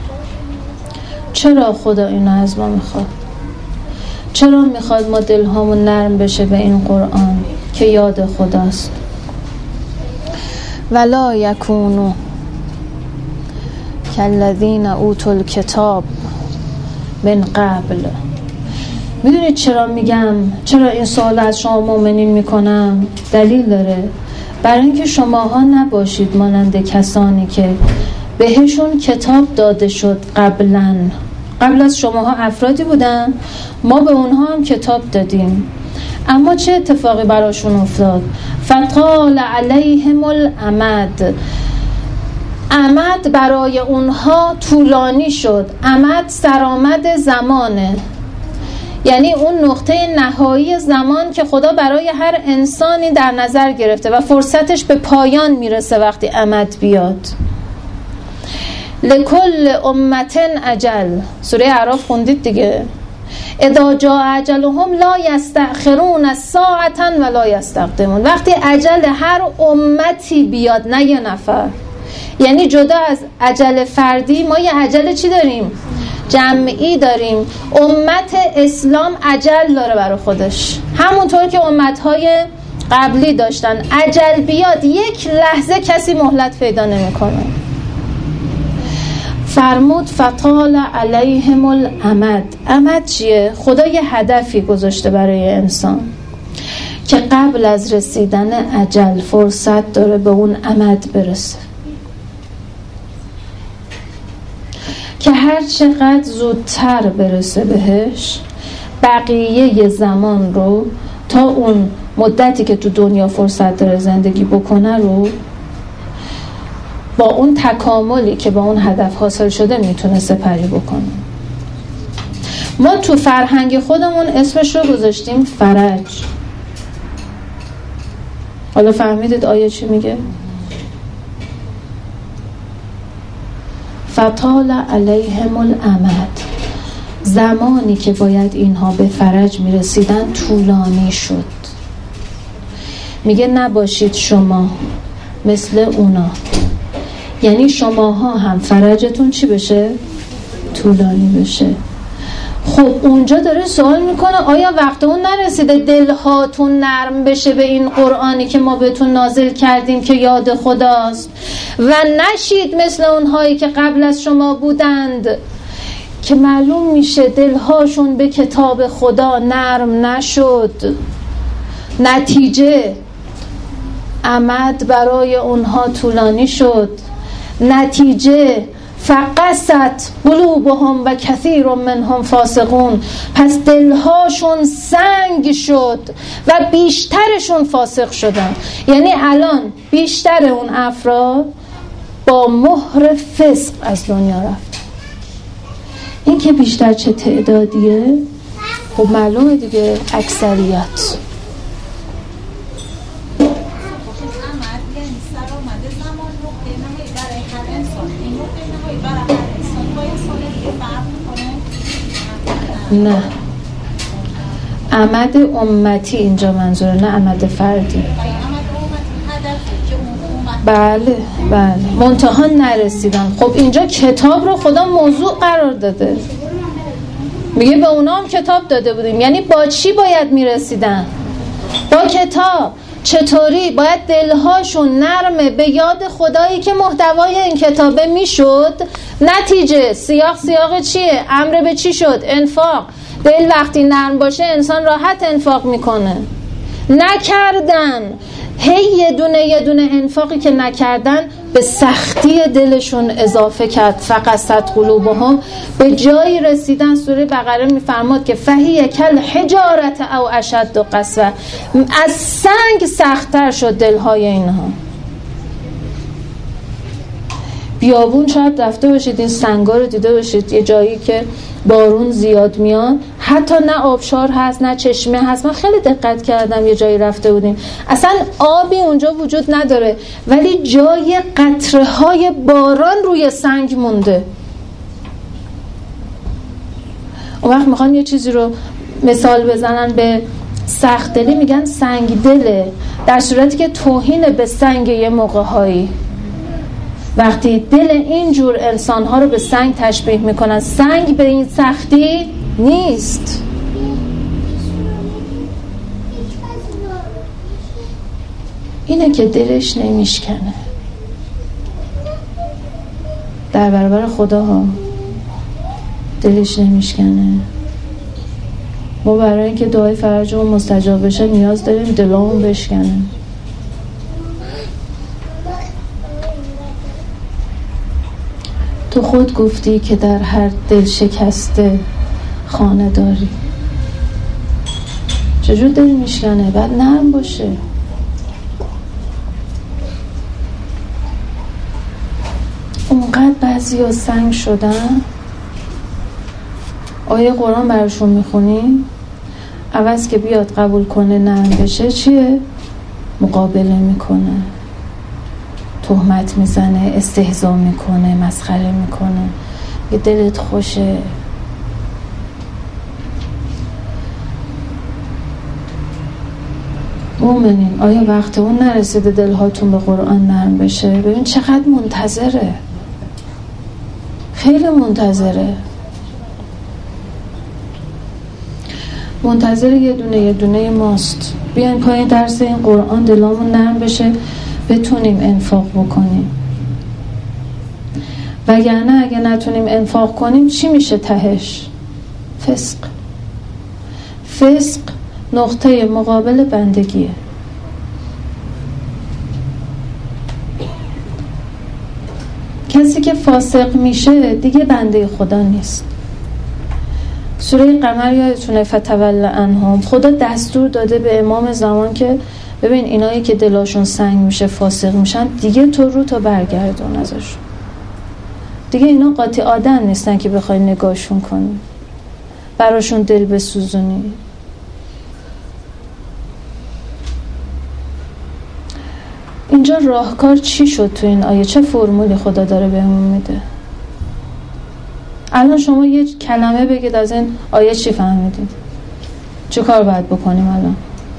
چرا خدا اینو از ما میخواد؟ چرا میخواد ما دلهامون نرم بشه به این قرآن که یاد خداست؟ ولا یکونوا کالذین اوتوا الکتاب من قبل. میدونید چرا میگم، چرا این سوال از شما مؤمنین میکنم؟ دلیل داره. برای اینکه شماها نباشید مانند کسانی که بهشون کتاب داده شد قبلا. قبل از شماها افرادی بودن، ما به اونها هم کتاب دادیم، اما چه اتفاقی براشون افتاد؟ فطال علیهم الامد. امد برای اونها طولانی شد. امد سرآمد زمانه، یعنی اون نقطه نهایی زمان که خدا برای هر انسانی در نظر گرفته و فرصتش به پایان میرسه وقتی امد بیاد. لکل امت اجل، سوره اعراف خوندید دیگه. اذا جاء اجلهم لا یستأخرون ساعة ولا یستقدمون. وقتی اجل هر امتی بیاد، نه یه نفر، یعنی جدا از اجل فردی ما یه اجل چی داریم؟ جمعی داریم. امت اسلام اجل داره برای خودش، همونطور که امتهای قبلی داشتن. اجل بیاد یک لحظه کسی مهلت پیدا نمیکنه. فرمود فطال علیهم الامد. امد چیه؟ خدا یه هدفی گذاشته برای انسان که قبل از رسیدن اجل فرصت داره به اون امد برسه، که هر چقدر زودتر برسه بهش، بقیه زمان رو تا اون مدتی که تو دنیا فرصت داره زندگی بکنه رو با اون تکاملی که با اون هدف حاصل شده میتونه سپری بکنه. ما تو فرهنگ خودمون اسمش رو گذاشتیم فرج. حالا فهمیدید آیه چی میگه؟ فطال علیهم الامد. زمانی که باید اینها به فرج میرسیدن طولانی شد. میگه نباشید شما مثل اونا، یعنی شماها هم فرجتون چی بشه؟ طولانی بشه. خب اونجا داره سوال میکنه آیا وقت اون نرسیده دلهاتون نرم بشه به این قرآنی که ما بهتون نازل کردیم که یاد خداست و نشید مثل اونهایی که قبل از شما بودند که معلوم میشه دلهاشون به کتاب خدا نرم نشد. نتیجه امد برای اونها طولانی شد. نتیجه فقست قلوبهم و کثیر منهم فاسقون. پس دلهاشون سنگ شد و بیشترشون فاسق شدن. یعنی الان بیشتر اون افراد با مهر فسق از دنیا رفت. این که بیشتر چه تعدادیه؟ خب معلومه دیگه اکثریت. نه، امد امتی اینجا منظوره، نه امد فردی. بله بله، منتها نرسیدن. خب اینجا کتاب رو خدا موضوع قرار داده، میگه به اونا هم کتاب داده بودیم. یعنی با چی باید میرسیدن؟ با کتاب. چطوری؟ باید دلهاشون نرمه به یاد خدایی که محتوای این کتابه میشد. نتیجه سیاق سیاق چیه؟ امر به چی شد؟ انفاق. دل وقتی نرم باشه انسان راحت انفاق میکنه. نکردن، هی یه دونه یه دونه انفاقی که نکردن به سختی دلشون اضافه کرد. فقست قلوبهم، به جایی رسیدن سوره بقره میفرماد که فهی کل حجارت او اشد قسوه، از سنگ سخت‌تر شد دلهای اینها. بیابون شاید رفته باشید، این سنگا رو دیده باشید، یه جایی که بارون زیاد میاد حتی نه آبشار هست نه چشمه هست. من خیلی دقت کردم، یه جایی رفته بودیم اصلا آبی اونجا وجود نداره، ولی جای قطره های باران روی سنگ مونده. اون وقت میخوان یه چیزی رو مثال بزنن به سخت دلی میگن سنگ دله، در صورتی که توهین به سنگ یه موقع هایی وقتی دل اینجور انسانها رو به سنگ تشبیه میکنن. سنگ به این سختی نیست. اینه که دلش نمیشکنه در برابر خدا ها، دلش نمیشکنه. ما برای اینکه دعای فرجمون مستجاب بشه نیاز داریم دلمون بشکنه. تو خود گفتی که در هر دل شکسته خانه داری. چجور دل میشکنه؟ باید نرم باشه. اونقدر بعضی ها سنگ شدن، آیه قرآن براشون میخونی، عوض که بیاد قبول کنه نرم بشه چیه؟ مقابله میکنه، تهمت میزنه، استهزا میکنه، مسخره میکنه. یه دلت خوشه. مومنین، آیا وقت اون نرسیده دلهاتون به قرآن نرم بشه؟ ببین چقدر منتظره، خیلی منتظره، منتظر یه دونه یه دونه ماست. بیاین پایین درس این قرآن دلامون نرم بشه، بتونیم انفاق بکنیم. وگرنه اگه نتونیم انفاق کنیم چی میشه تهش؟ فسق. فسق نقطه مقابل بندگیه. کسی که فاسق میشه دیگه بنده خدا نیست. سوره قمر یادتونه فتول عنهم، خدا دستور داده به امام زمان که ببین اینایی که دلاشون سنگ میشه فاسق میشن دیگه تو رو تا برگردون ازشون. دیگه اینا قاطی آدم نیستن که بخوای نگاهشون کنی، براشون دل بسوزونی. اینجا راهکار چی شد تو این آیه؟ چه فرمولی خدا داره بهمون میده؟ الان شما یه کلمه بگید از این آیه چی فهمیدید؟ چه کار باید بکنیم الان؟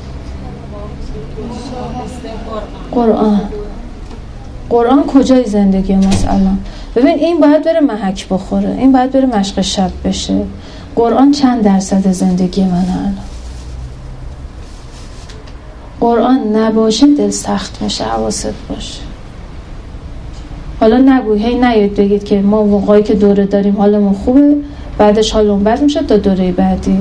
قرآن. قرآن کجای زندگی ماست الان؟ ببین این باید بره محک بخوره، این باید بره مشق شب بشه. قرآن چند درصد زندگی من الان؟ قرآن نباشه دل سخت میشه، حواست باشه. حالا نگوی، هی نیاید بگید که ما موقعی که دوره داریم حالمون خوبه بعدش حالمون بد میشه تا دوره بعدی.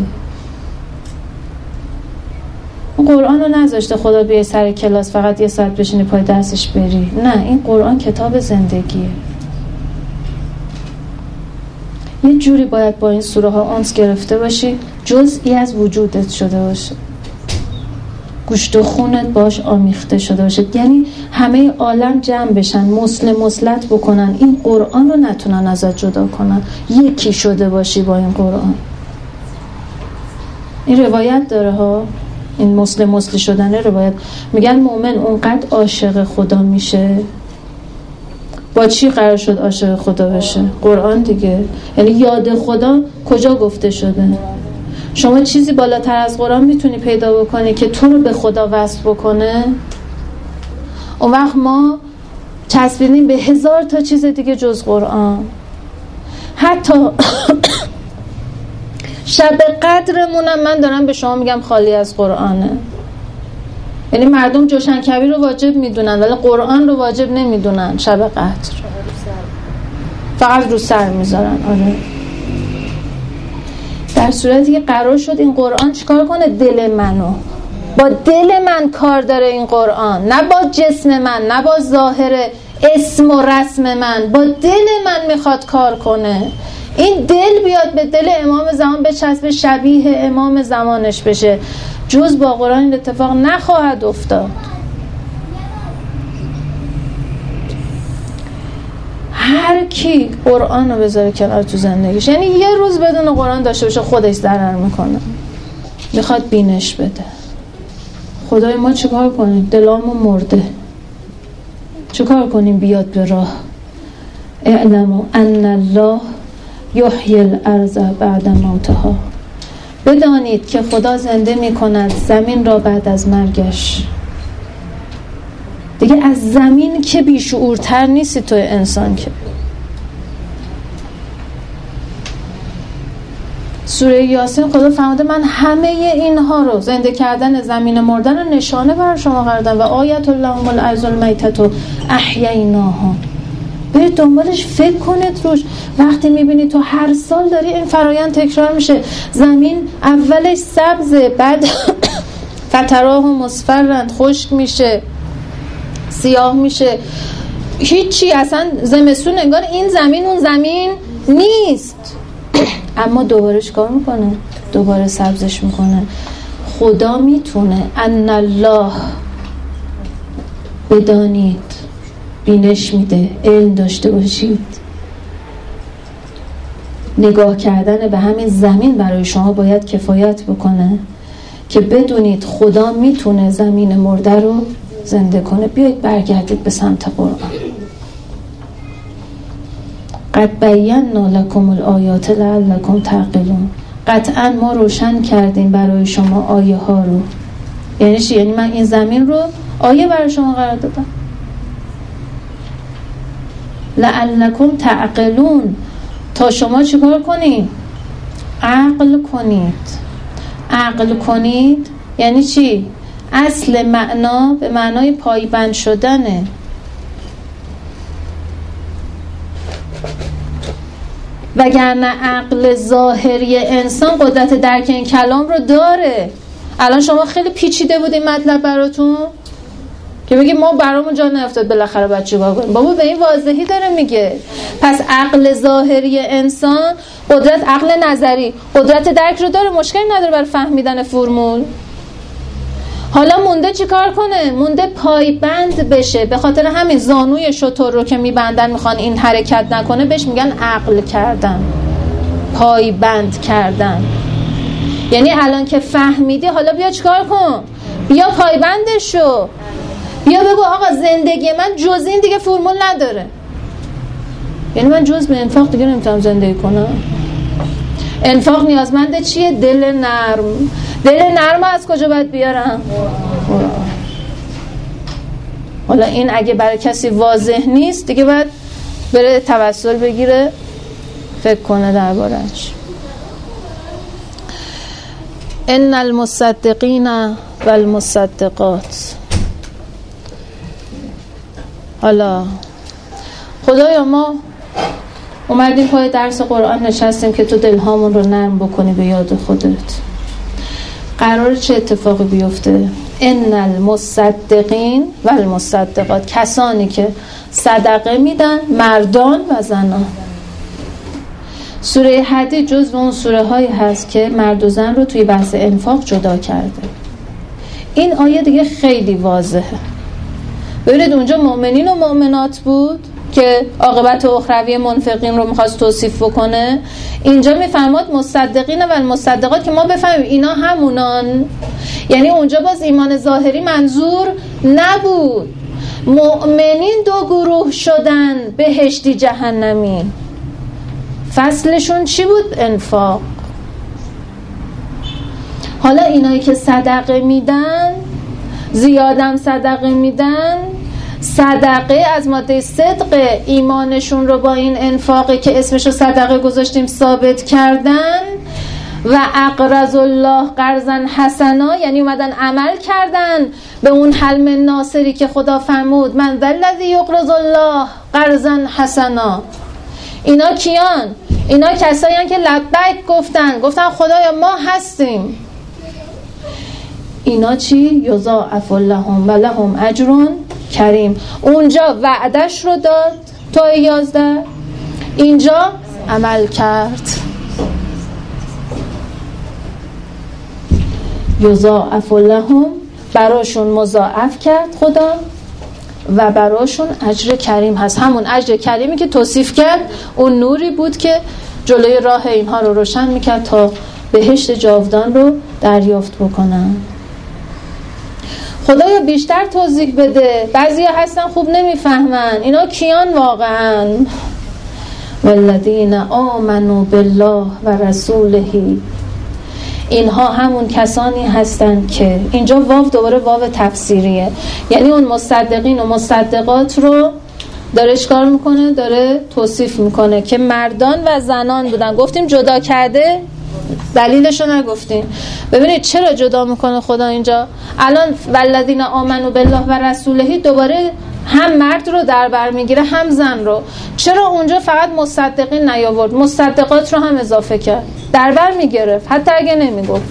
اون قرآن رو نذاشته خدا بیای سر کلاس فقط یه ساعت بشینی پای درسش بری. نه، این قرآن کتاب زندگیه. یه جوری باید با این سوره ها انس گرفته باشی جزئی از وجودت شده باشه، گوشت و خونت باش آمیخته شده باشه. یعنی همه عالم جمع بشن، مسلم مسلط بکنن، این قرآن رو نتونن ازت جدا کنن، یکی شده باشی با این قرآن. این روایت داره ها، این مسلم مسلی شدن روایت. میگن مؤمن اونقدر عاشق خدا میشه. با چی قرار شد عاشق خدا بشه؟ قرآن دیگه. یعنی یاد خدا کجا گفته شده؟ شما چیزی بالاتر از قرآن میتونی پیدا بکنی که تو رو به خدا وصل بکنه؟ اون وقت ما چسبیدیم به هزار تا چیز دیگه جز قرآن. حتی شب قدرمونم من دارم به شما میگم خالی از قرآنه. یعنی مردم جوشن کبیر رو واجب میدونن ولی قرآن رو واجب نمیدونن. شب قدر فقط رو سر میذارن. آره، در صورتی که قرار شد این قرآن چیکار کنه؟ دل منو، با دل من کار داره این قرآن، نه با جسم من، نه با ظاهر اسم و رسم من، با دل من میخواد کار کنه. این دل بیاد به دل امام زمان بچسبه، شبیه امام زمانش بشه. جز با قرآن این اتفاق نخواهد افتاد. هر کی قرآن رو بذاره کنار تو زندگیش، یعنی یه روز بدون قرآن داشته باشه خودش ضرر میکنه، میخواد بینش بده. خدای ما چیکار کنیم؟ دلامون مرده، چیکار کنیم بیاد به راه؟ اعلموا ان الله یحیی الارض بعد موتها. بدانید که خدا زنده می کند زمین را بعد از مرگش. دیگه از زمین که بیشعورتر نیستی تو انسان. که سوره یاسین خدا فرموده من همه اینها رو، زنده کردن زمین مردن رو نشانه بر شما قرار دادم و آیت اللهم الارض المیتة احییناها. برید دنبالش فکر کنید روش. وقتی میبینی تو هر سال داری این فرایند تکرار میشه، زمین اولش سبزه، بعد فتراه و مصفرند، خشک میشه، سیاه میشه، هیچی، اصلا زمستون انگار این زمین اون زمین نیست. اما دوباره چیکار میکنه؟ دوباره سبزش میکنه. خدا میتونه. ان الله، بدانید، بینش میده، علم داشته باشید. نگاه کردن به همین زمین برای شما باید کفایت بکنه که بدونید خدا میتونه زمین مرده رو زنده کنه. بیایید برگردید به سمت قرآن. قد بینا لکم الآیات لعلکم تعقلون. قطعا ما روشن کردیم برای شما آیه ها رو. یعنی چی؟ یعنی من این زمین رو آیه برای شما قرار دادم. لعلکم تعقلون، تا شما چیکار کنید؟ عقل کنید. عقل کنید یعنی چی؟ اصل معنا به معنای پایبند شدنه. وگرنه عقل ظاهری انسان قدرت درک این کلام رو داره. الان شما خیلی پیچیده بود این مطلب براتون که بگید ما برامون جا نیفتاد بالاخره باید چیکار کنیم. بابا به این واضحی داره میگه. پس عقل ظاهری انسان قدرت، عقل نظری قدرت درک رو داره، مشکلی نداره برای فهمیدن فرمول. حالا مونده چی کار کنه؟ مونده پایبند بشه. به خاطر همین زانوی شتر رو که میبندن میخوان این حرکت نکنه بهش میگن عقل کردن، پایبند کردن. یعنی الان که فهمیدی حالا بیا چی کار کن؟ بیا پایبندش شو. بیا بگو آقا زندگی من جز این دیگه فرمول نداره. یعنی من جز به انفاق دیگه نمیتونم زندگی کنم. انفاق نیازمنده چیه؟ دل نرم. دل نرم از کجا باید بیارم؟ حالا این اگه برای کسی واضح نیست دیگه باید بره توسل بگیره، فکر کنه دربارش. ان المصدقین و المصدقات. حالا خدایا ما اومدیم پای درس قرآن نشستیم که تو دلهامون رو نرم بکنی به یاد خودت. قرار چه اتفاقی بیفته؟ ان المصدقین و المصدقات، کسانی که صدقه میدن، مردان و زنان. سوره حدید جزو اون سوره هایی هست که مرد و زن رو توی بحث انفاق جدا کرده. این آیه دیگه خیلی واضحه. ببینید اونجا مؤمنین و مؤمنات بود که عاقبت اخروی منفقین رو میخواست توصیف بکنه. اینجا میفرماد مصدقین و المصدقات که ما بفهمیم اینا همونان. یعنی اونجا باز ایمان ظاهری منظور نبود. مؤمنین دو گروه شدن، بهشتی جهنمی. فصلشون چی بود؟ انفاق. حالا اینایی که صدقه میدن، زیادم صدقه میدن، صدقه از ماده صدق ایمانشون رو با این انفاقی که اسمش رو صدقه گذاشتیم ثابت کردن. و اقرض الله قرضا حسنا، یعنی اومدن عمل کردن به اون حلم ناصری که خدا فرمود من ذا الذی یقرض الله قرضا حسنا. اینا کیان؟ اینا کسایی هستن که لبیک گفتن، گفتن خدایا ما هستیم. اینا چی؟ یضاعف لهم و لهم اجر کریم. اونجا وعدش رو داد تا یازده، اینجا عمل کرد. یضاعف لهم، براشون مضاعف کرد خدا و براشون اجر کریم هست. همون اجر کریمی که توصیف کرد اون نوری بود که جلوی راه اینها رو روشن میکرد تا بهشت جاودان رو دریافت بکنن. خدایا بیشتر توضیح بده. بعضی هستن خوب نمیفهمن اینا کیان واقعا. والذین آمنوا بالله و رسوله، اینها همون کسانی هستند که اینجا واو دوباره واو تفسیریه، یعنی اون مصدقین و مصدقات رو داره چیکار میکنه؟ داره توصیف میکنه که مردان و زنان بودن. گفتیم جدا کرده، دلیلش رو نگفتیم. ببینید چرا جدا میکنه خدا اینجا. الان والذین آمنوا بالله و رسوله دوباره هم مرد رو در بر میگیره هم زن رو. چرا اونجا فقط مصدقین نیاورد؟ مصدقات رو هم اضافه کرد، در بر میگرفت حتی اگه نمیگفت.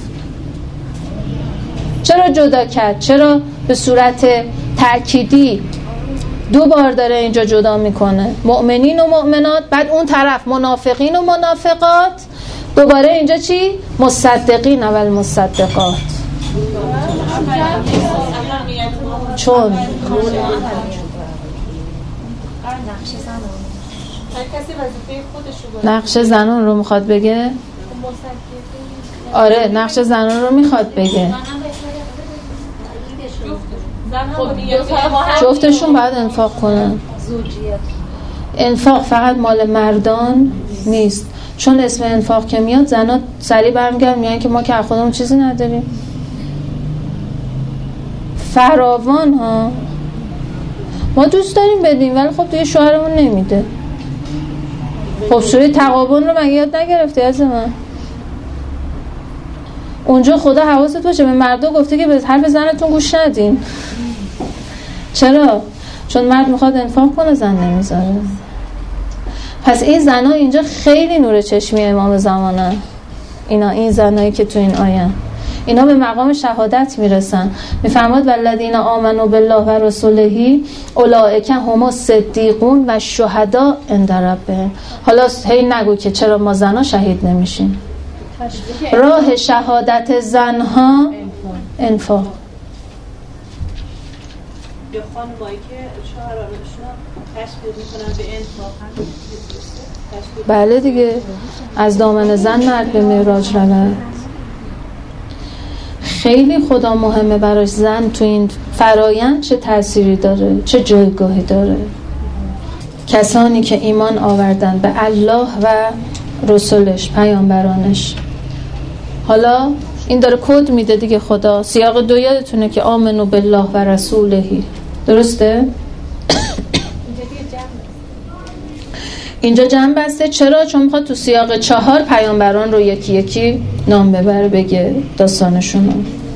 چرا جدا کرد؟ چرا به صورت تأکیدی دو بار داره اینجا جدا میکنه؟ مؤمنین و مؤمنات، بعد اون طرف منافقین و منافقات، دوباره اینجا چی؟ مصدقین و المصدقات. چون نقش زنان رو میخواد بگه. آره نقش زنان رو میخواد بگه. جفتشون باید انفاق کنن. انفاق فقط مال مردان نیست، چون اسم انفاق که میاد زنها سریع برمیگردن میگن که ما که از خودمون چیزی نداریم. فراوان ها، ما دوست داریم بدیم ولی خب توی شوهرمون نمیده. خب سوره تغابن رو مگه یاد نگرفتی از من؟ اونجا خدا حواست باشه به مردا گفته که به حرف زنتون گوش ندین. چرا؟ چون مرد میخواد انفاق کنه، زن نمیذاره. پس این زنها اینجا خیلی نور چشمی امام زمانن. اینا این زنایی که تو این آیه اینا به مقام شهادت میرسن. میفرماد والذین آمنوا بالله و رسوله اولئک هم الصدیقون و الشهداء عند ربهم. حالا هی نگو که چرا ما زنا شهید نمیشیم. راه شهادت زنها انفاق. یا خانمایی که شوهرانشون تشویق میکنن به انفاق. بله دیگه، از دامن زن مرد به معراج رود. خیلی خدا مهمه براش زن تو این فرایند چه تأثیری داره، چه جایگاهی داره. کسانی که ایمان آوردن به الله و رسولش، پیامبرانش. حالا این داره کد میده دیگه خدا. سیاق دو یادتونه که آمنو بالله و رسولهی، درسته؟ اینجا جمع بسته. چرا؟ چون میخواد تو سیاق چهار پیامبران رو یکی یکی نام ببره، بگه داستانشونو.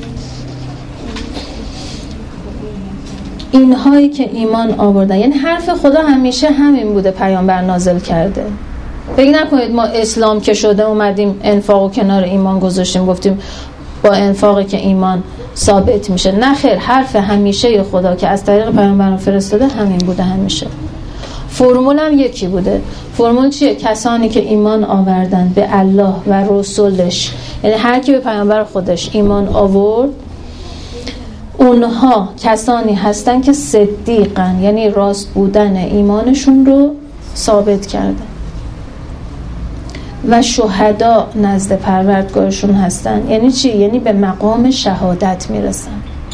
اینهایی که ایمان آوردن، یعنی حرف خدا همیشه همین بوده، پیامبر نازل کرده. فکر نکنید ما اسلام که شده اومدیم انفاق و کنار ایمان گذاشتیم گفتیم با انفاقی که ایمان ثابت میشه. نه خیر، حرف همیشه خدا که از طریق پیامبران فرستاده همین بوده همیشه. فرمول هم یکی بوده. فرمول چیه؟ کسانی که ایمان آوردن به الله و رسولش، یعنی هر کی به پیامبر خودش ایمان آورد، اونها کسانی هستن که صدیقن، یعنی راست بودن ایمانشون رو ثابت کردن. و شهدا نزد پروردگارشون هستن. یعنی چی؟ یعنی به مقام شهادت میرسن.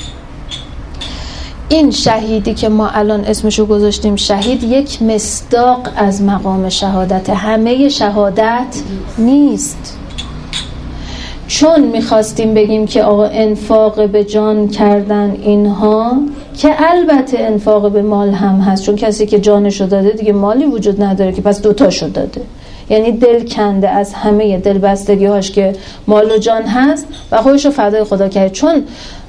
این شهیدی که ما الان اسمشو گذاشتیم شهید، یک مصداق از مقام شهادت. همه شهادت نیست. چون میخواستیم بگیم که آقا انفاق به جان کردن اینها، که البته انفاق به مال هم هست، چون کسی که جانشو داده دیگه مالی وجود نداره که پس دوتاشو داده، یعنی دل کنده از همه دل بستگی هاش که مال و جان هست و خودشو فدای خدا کرده. چون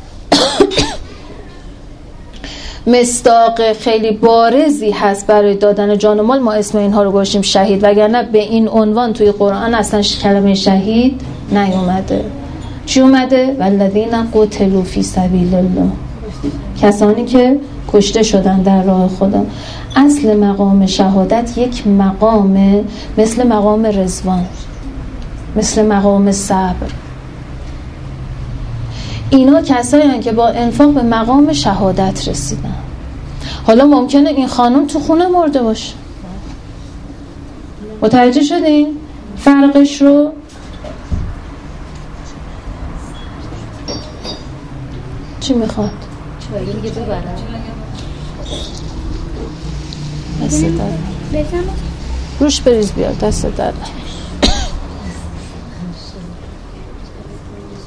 مصداق خیلی بارزی هست برای دادن جان و مال، ما اسم اینها رو گذاشتیم شهید، وگرنه به این عنوان توی قرآن اصلا کلمه شهید نیومده. چی اومده؟ والذین قتلوا فی سبیل الله، کسانی که کشته شدن در راه خدا. اصل مقام شهادت یک مقام مثل مقام رضوان، مثل مقام صبر. اینا کسایی هستند که با انفاق به مقام شهادت رسیدن. حالا ممکنه این خانم تو خونه مرده باشه. متوجه شدین فرقش رو؟ چی میخواد؟ چایی دیگه ببرم. دست در روش بریز بیار، دست در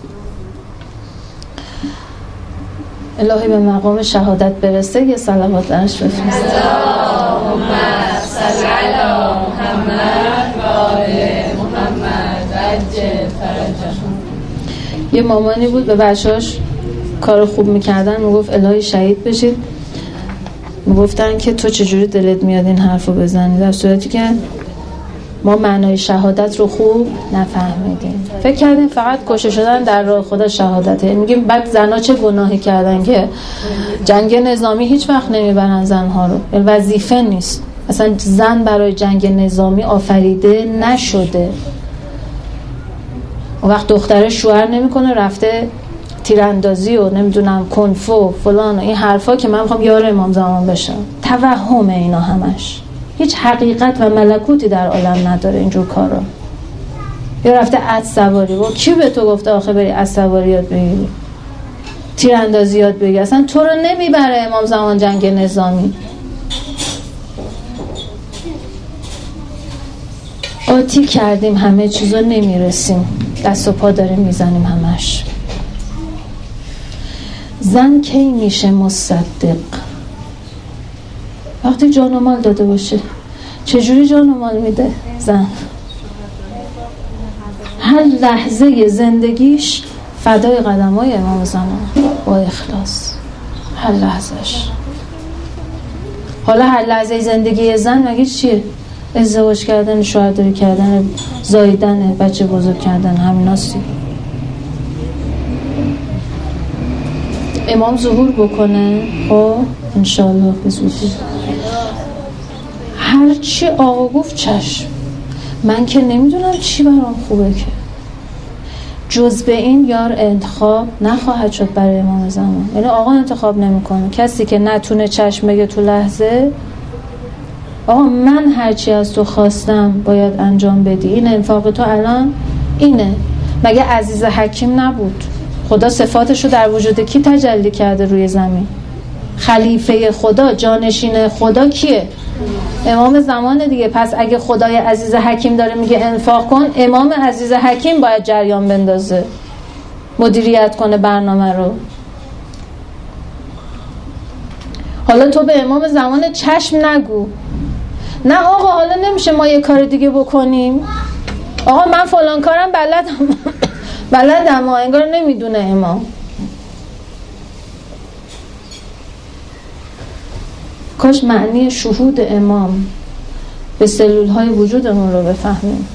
الهی به مقام شهادت برسه، یه صلوات درش بفرست. اللهم صل علی محمد و آل محمد عجل فرجهم. یه مامانی بود به بچه‌هاش کار خوب میکردن میگفت الهی شهید بشید، میگفتن که تو چجوری دلت میاد این حرفو بزنی، در صورتی که ما معنای شهادت رو خوب نفهمیدیم، فکر کردیم فقط کشته شدن در راه خدا شهادته. میگیم بعد زنا چه گناهی کردن که جنگ نظامی هیچ وقت نمیبرن زنها رو، وظیفه نیست اصلا، زن برای جنگ نظامی آفریده نشده. اون وقت دختره شوهر نمیکنه رفته تیراندازی و نمیدونم کنفو فلان و این حرفا که من میخوام یار امام زمان بشم. توهم اینا همش، هیچ حقیقت و ملکوتی در عالم نداره اینجور کارا. یا رفته اسب سواری، و کی به تو گفته آخه بری اسب سواری یاد بگیری، تیراندازی یاد بگیری؟ اصلا تو رو نمیبره امام زمان جنگ نظامی. قاطی کردیم همه چیزو، نمیرسیم، دست و پا داریم میزنیم همش. زن کی میشه مصدق؟ وقتی جان و مال داده باشه. چجوری جان و مال میده زن؟ هر لحظه زندگیش فدای قدمای امام زمان با اخلاص، هر لحظهش. حالا هر لحظه زندگی زن مگه چیه؟ ازدواج کردن، شوهرداری کردن، زاییدن، بچه بزرگ کردن، همیناستی. امام ظهور بکنه خب انشالله به زودی. هرچی آقا گفت چشم، من که نمیدونم چی برام خوبه که جز به این یار انتخاب نخواهد شد برای امام زمان. یعنی آقا انتخاب نمیکنه، کسی که نتونه چشم بگه تو لحظه آقا من هرچی از تو خواستم باید انجام بدی، این انفاق تو الان اینه. مگه عزیز حکیم نبود؟ خدا صفاتشو در وجود کی تجلی کرده روی زمین؟ خلیفه خدا، جانشین خدا کیه؟ امام زمان دیگه. پس اگه خدای عزیز حکیم داره میگه انفاق کن، امام عزیز حکیم باید جریان بندازه، مدیریت کنه برنامه رو. حالا تو به امام زمان چشم نگو، نه آقا حالا نمیشه ما یه کار دیگه بکنیم، آقا من فلان کارم بلدم بلدم ها، انگار نمیدونه امام. کاش معنی شهود امام به سلول های وجودمون رو بفهمیم.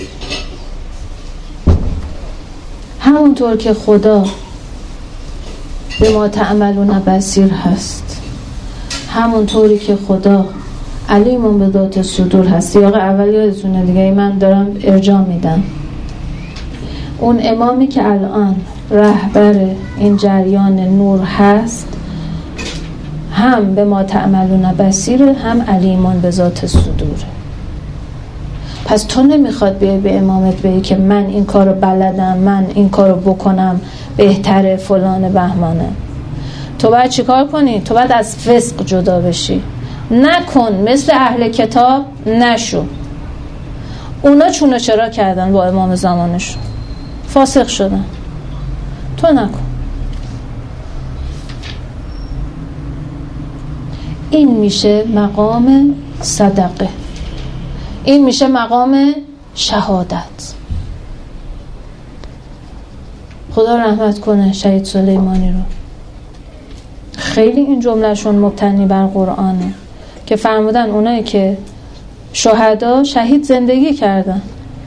همونطور که خدا به ما تعملون بصیر هست، همونطوری که خدا علیمون به ذات صدور هست. سیاق اول یادتونه دیگه، من دارم ارجاع میدم. اون امامی که الان رهبر این جریان نور هست، هم به ما تعملون بصیره، هم علیمون به ذات صدوره. پس تو نمیخواد بیای به امامت بگی که من این کارو بلدم، من این کارو بکنم بهتره فلان بهمانه. تو باید چی کار کنی؟ تو باید از فسق جدا بشی. نکن مثل اهل کتاب نشو. اونا چونه چرا کردن با امام زمانشون، فاسق شدن. تو نکن. این میشه مقام صدقه، این میشه مقام شهادت. خدا رحمت کنه شهید سلیمانی رو. خیلی این جملهشون مبتنی بر قرآنه که فرمودن اونایی که شهدا شهید زندگی کردن،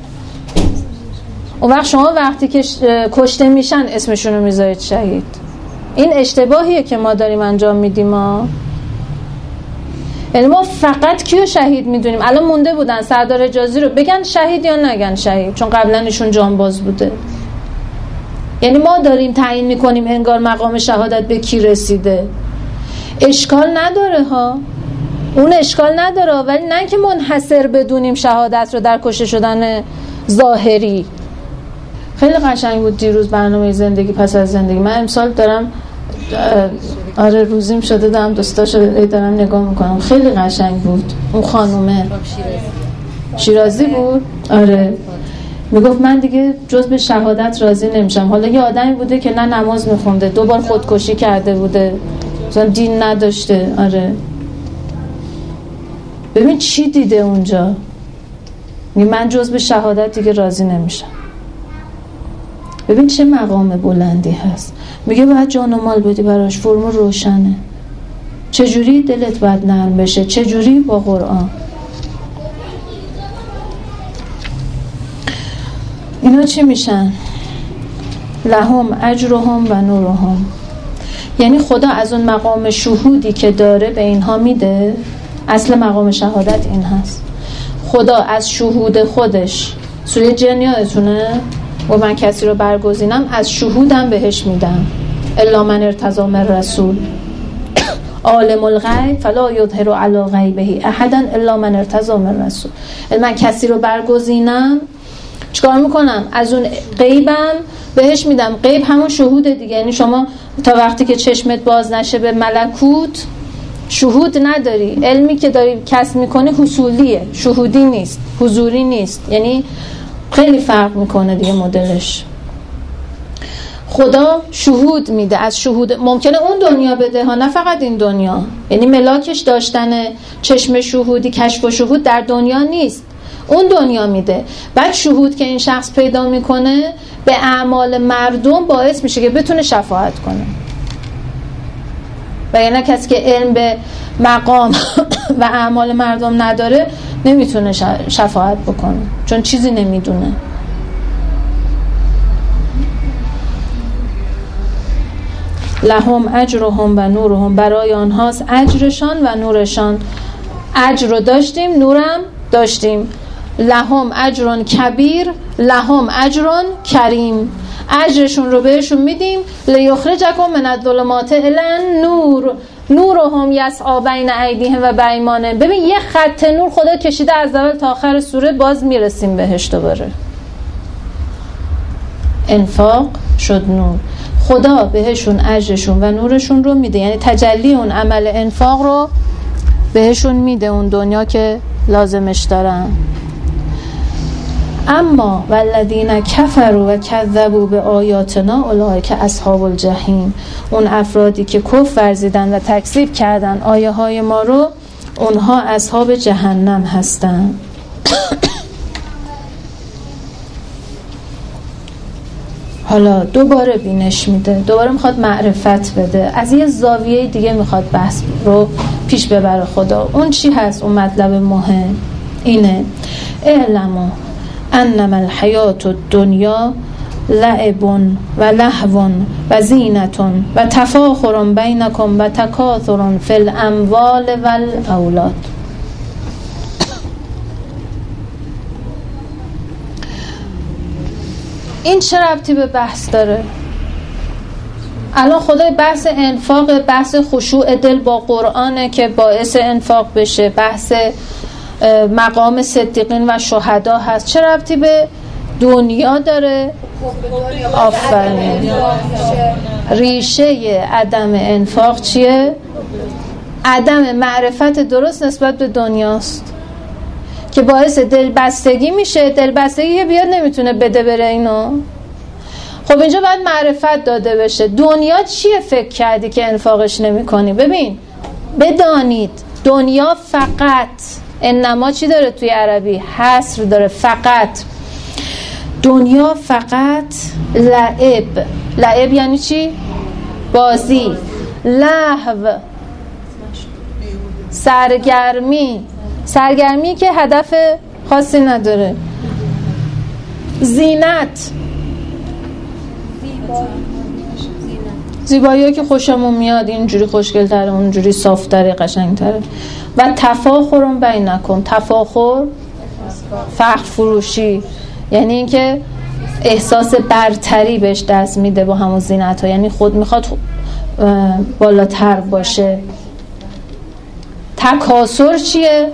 اون وقت شما وقتی که کشته میشن اسمشون رو میذارید شهید. این اشتباهیه که ما داریم انجام میدیم ما. یعنی ما فقط کیو شهید میدونیم؟ الان مونده بودن سردار حجازی رو بگن شهید یا نگن شهید، چون قبلا ایشون جانباز بوده. یعنی ما داریم تعیین میکنیم انگار مقام شهادت به کی رسیده. اشکال نداره ها، اون اشکال نداره، ولی نه که منحصر بدونیم شهادت رو در کشته شدن ظاهری. خیلی قشنگ بود دیروز برنامه زندگی پس از زندگی. من امسال دارم آره روزیم شده دارم دوستا شده دارم نگاه میکنم، خیلی قشنگ بود. اون خانومه شیرازی بود، آره میگفت من دیگه جز به شهادت راضی نمیشم. حالا یه آدمی بوده که نه نماز میخونده، دوبار خودکشی کرده بوده، مثلا دین نداشته. آره ببین چی دیده اونجا. میگه من جز به شهادت دیگه راضی نمیشم. ببین چه مقام بلندی هست. میگه باید جان و مال بدی براش، فرمول روشنه. چجوری دلت باید نرم بشه؟ چجوری؟ با قرآن. اینا چی میشن؟ لهم اجرهم و نورهم. یعنی خدا از اون مقام شهودی که داره به اینها میده. اصل مقام شهادت این هست، خدا از شهود خودش، سوره جن یادتونه و من کسی رو برگزینم از شهودم بهش میدم، الا من ارتضی من رسول عالم الغیب فلا یظهر علی غیبه احدا الا من ارتضی من رسول. من کسی رو برگزینم چیکار میکنم؟ از اون غیبم بهش میدم. غیب همون شهود دیگه. یعنی شما تا وقتی که چشمت باز نشه به ملکوت شهود نداری. علمی که داری کسب میکنی حصولیه، شهودی نیست، حضوری نیست. یعنی خیلی فرق میکنه دیگه مدلش. خدا شهود میده. از شهود ممکنه اون دنیا بده ها، نه فقط این دنیا. یعنی ملاکش داشتن چشم شهودی، کشف و شهود در دنیا نیست، اون دنیا میده. بعد شهود که این شخص پیدا میکنه به اعمال مردم باعث میشه که بتونه شفاعت کنه. و یعنی کسی که علم به مقام و اعمال مردم نداره نمیتونه شفاعت بکنه، چون چیزی نمیدونه. لهم اجرهم و نورهم. برای آنهاست اجرشان و نورشان. اجر رو داشتیم، نورم داشتیم. لهم اجرون کبیر، لهم اجرون کریم. اجرشون رو بهشون میدیم. لیخرجکم من الظلمات الی النور نورهم یسعی بین ایدیهم و بایمانهم. ببین یه خط نور خدا کشیده از اول تا آخر سوره، باز میرسیم بهش دوباره. انفاق شد نور. خدا بهشون اجرشون و نورشون رو میده، یعنی تجلی اون عمل انفاق رو بهشون میده اون دنیا که لازمش دارن. اما والذین کفروا و کذبوا بآیاتنا اولئک اصحاب الجحیم. اون افرادی که کفر ورزیدن و تکذیب کردن آیه های ما رو، اونها اصحاب جهنم هستن. حالا دوباره بینش میده، دوباره میخواد معرفت بده، از یه زاویه دیگه میخواد بحث رو پیش ببره خدا. اون چی هست؟ اون مطلب مهم اینه: اعلموا انما الحیات الدنیا لعب و لهو و زینت و تفاخر بینکم و تکاثر فی الاموال و الاولاد. این چه ربطی به بحث داره؟ الان خدای بحث انفاق، بحث خشوع دل با قرآنه که باعث انفاق بشه، بحث مقام صدیقین و شهدا هست. چه ربطی به دنیا داره؟ آفرین. ریشه عدم انفاق چیه؟ عدم معرفت درست نسبت به دنیاست که باعث دلبستگی میشه. دلبستگی بیاد نمیتونه بده بره اینو. خب اینجا باید معرفت داده بشه. دنیا چیه فکر کردی که انفاقش نمی کنی؟ ببین بدانید دنیا فقط، انما چی داره توی عربی؟ حصر داره. فقط دنیا فقط لعب. لعب یعنی چی؟ بازی. لهو سرگرمی، سرگرمی که هدف خاصی نداره. زینت، زیبایی که خوشمون میاد، اینجوری خوشگل‌تره، اونجوری صافتره، قشنگ‌تره. و تفاخر بینکم. تفاخر فخر فروشی، یعنی اینکه احساس برتری بهش دست میده با همون زینت‌ها، یعنی خود میخواد بالاتر باشه. تکاسر چیه؟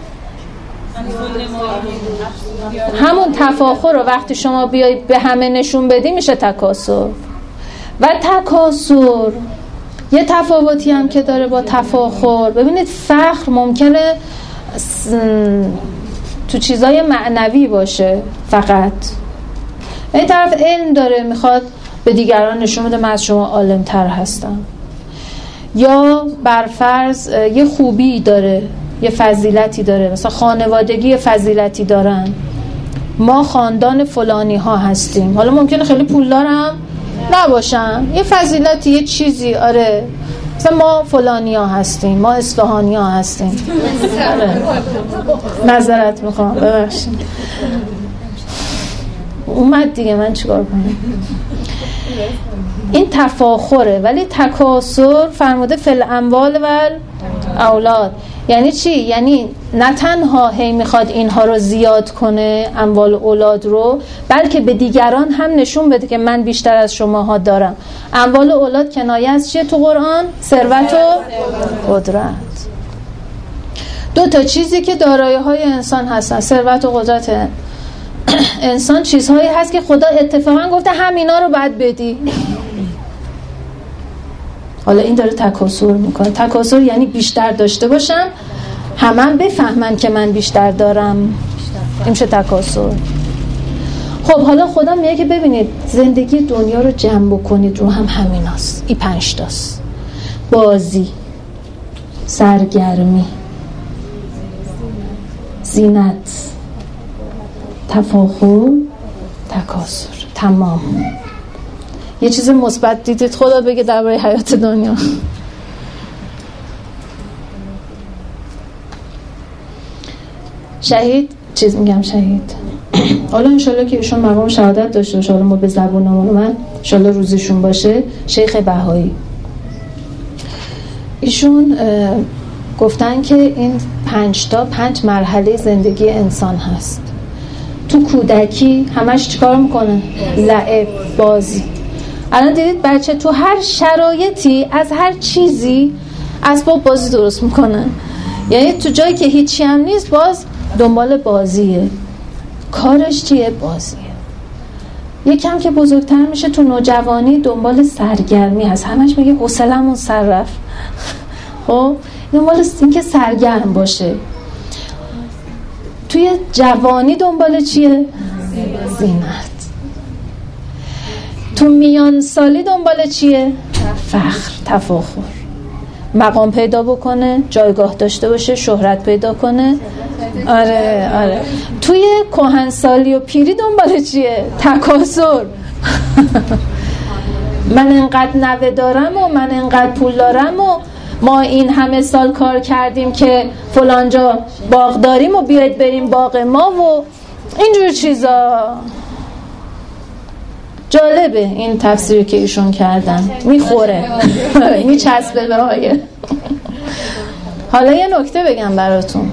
همون تفاخر رو وقتی شما بیای به همه نشون بدی میشه تکاسر. و تکاسر یه تفاوتی هم که داره با تفاخر. ببینید فخر ممکنه تو چیزای معنوی باشه فقط، این طرف علم داره، میخواد به دیگران نشون بده من از شما عالم‌تر هستم. یا برفرض یه خوبی داره، یه فضیلتی داره، مثلا خانوادگی فضیلتی دارن، ما خاندان فلانی ها هستیم، حالا ممکنه خیلی پولدارم نباشن، یه فضیلتی یه چیزی، آره مثلا ما فلانی ها هستیم، ما اصفهانی ها هستیم. آره. نظرت میخوام، ببخشید اومد دیگه، من چیکار کنم؟ این تفاخره. ولی تکاثر فرموده فل اموال و اولاد. یعنی چی؟ یعنی نه تنها هی میخواد اینها رو زیاد کنه، اموال و اولاد رو، بلکه به دیگران هم نشون بده که من بیشتر از شماها دارم. اموال و اولاد کنایه از چیه تو قرآن؟ ثروت و قدرت. دو تا چیزی که دارایی های انسان هستن، ثروت و قدرت انسان، چیزهایی هست که خدا اتفاقا گفته همینا رو باید بدی. حالا این داره تکاثر میکنه. تکاثر یعنی بیشتر داشته باشم، همه هم بفهمن که من بیشتر دارم، این میشه تکاثر. خب حالا خدا میگه که ببینید زندگی دنیا رو جمع بکنید رو هم همیناست، این پنج تاست: بازی، سرگرمی، زینت، تفاخر، تکاثر. تمام. یه چیز مثبت دیدید خدا بگه درباره حیات دنیا؟ شهید چیز میگم شهید حالا انشالله که ایشون مقام شهادت داشته باشه، حالا ما به زبونمون من انشالله روزشون باشه، شیخ بهایی ایشون گفتن که این پنج تا پنج مرحله زندگی انسان هست. تو کودکی همش چیکار میکنه؟ لعب، بازی. الان دیدید بچه تو هر شرایطی از هر چیزی اسباب بازی درست میکنه، یعنی تو جایی که هیچی هم نیست باز دنبال بازیه. کارش چیه؟ بازیه. یکم که بزرگتر میشه تو نوجوانی دنبال سرگرمی هست، همش میگه حوصله‌مون سر رفت. خب دنبال این که سرگرم باشه. توی جوانی دنبال چیه؟ زینت. تو میان سالی دنبال چیه؟ فخر، تفاخر، مقام پیدا بکنه، جایگاه داشته باشه، شهرت پیدا کنه. آره آره. توی کهنسالی و پیری دنبال چیه؟ تکاثر. من انقدر نوه دارم و من انقدر پول دارم و ما این همه سال کار کردیم که فلانجا باغ داریم و بیاید بریم باغ ما و اینجور چیزا. جالبه این تفسیری که ایشون کردن، میخوره، میچسبه به آیه. حالا یه نکته بگم براتون.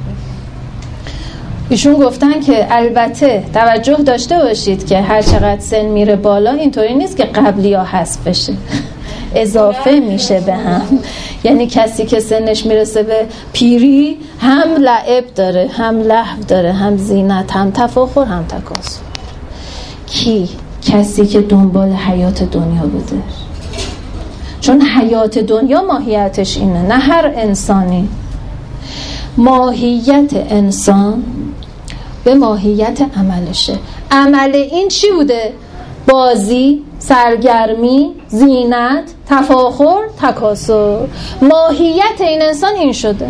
ایشون گفتن که البته توجه داشته باشید که هر چقدر سن میره بالا اینطوری نیست که قبلی ها حذف بشه، اضافه میشه به هم. یعنی کسی که سنش میرسه به پیری هم لعب داره، هم لهو داره، هم زینت، هم تفاخر، هم تکاثر. کی؟ کسی که دنبال حیات دنیا بوده. چون حیات دنیا ماهیتش اینه، نه هر انسانی. ماهیت انسان به ماهیت عملشه. عمل این چی بوده؟ بازی، سرگرمی، زینت، تفاخر، تکاثر. ماهیت این انسان این شده.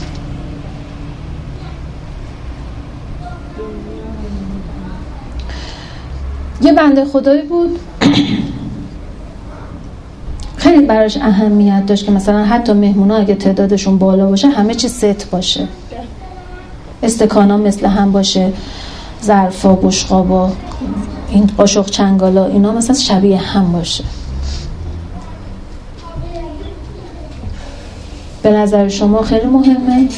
یه بنده خدایی بود خیلی براش اهمیت داشت که مثلا حتی مهمونا اگه تعدادشون بالا باشه همه چی ست باشه، استکانا مثل هم باشه، ظرفا، بشقابا، این قاشق چنگالا اینا مثلا شبیه هم باشه. به نظر شما خیلی مهمه؟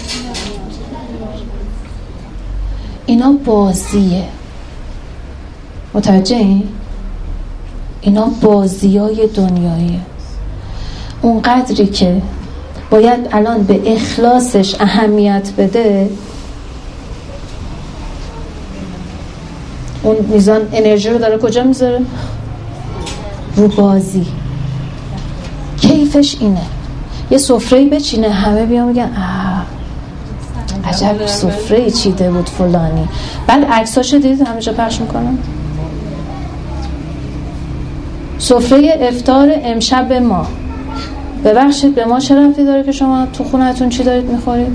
اینا بازیه. متوجه این؟ اینا بازیای دنیاییه. اون قدری که باید الان به اخلاصش اهمیت بده، اون میزان انرژی رو داره کجا میذاره؟ رو بازی. کیفش اینه یه سفره‌ای بچینه همه بیان میگن آه عجب سفره‌ای چیده بود فلانی، بعد عکساشو دیدید همه جا پخش میکنن. سفره افطار امشب ما. ببخشید به ما چه ربطی داره که شما تو خونتون چی دارید میخورید؟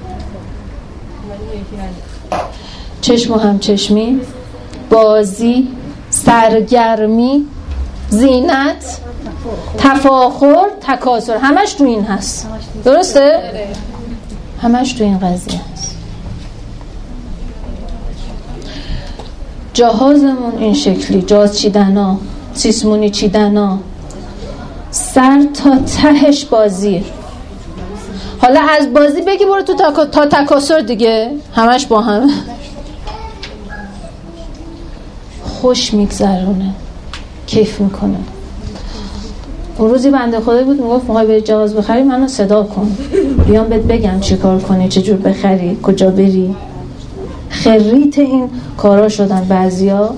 چشم و همچشمی، بازی، سرگرمی، زینت، تفاخر، تکاثر، همش تو این هست. درسته؟ همش تو این قضیه هست. جهازمون این شکلی، جاز چیدنا، سیسمونی چیدنا، سر تا تهش بازی. حالا از بازی بگی برو تو تا, تا تکاثر دیگه، همش با همه خوش میگذرونه، کیف میکنه. اون روزی بنده خدایی بود میگفت میخوای بری جهاز بخری منو صدا کن، بیام بهت بگم چی کار کنی، چه جور بخری، کجا بری. خریت این کارا شدن بعضیا.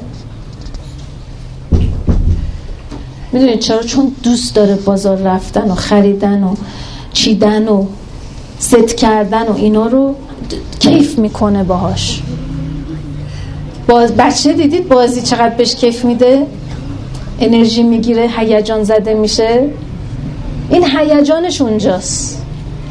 میدونید چرا؟ چون دوست داره بازار رفتن و خریدن و چیدن و ست کردن و اینا رو کیف میکنه باهاش. باز بچه دیدید بازی چقدر بهش کیف میده، انرژی میگیره، هیجان زده میشه. این هیجانش اونجاست.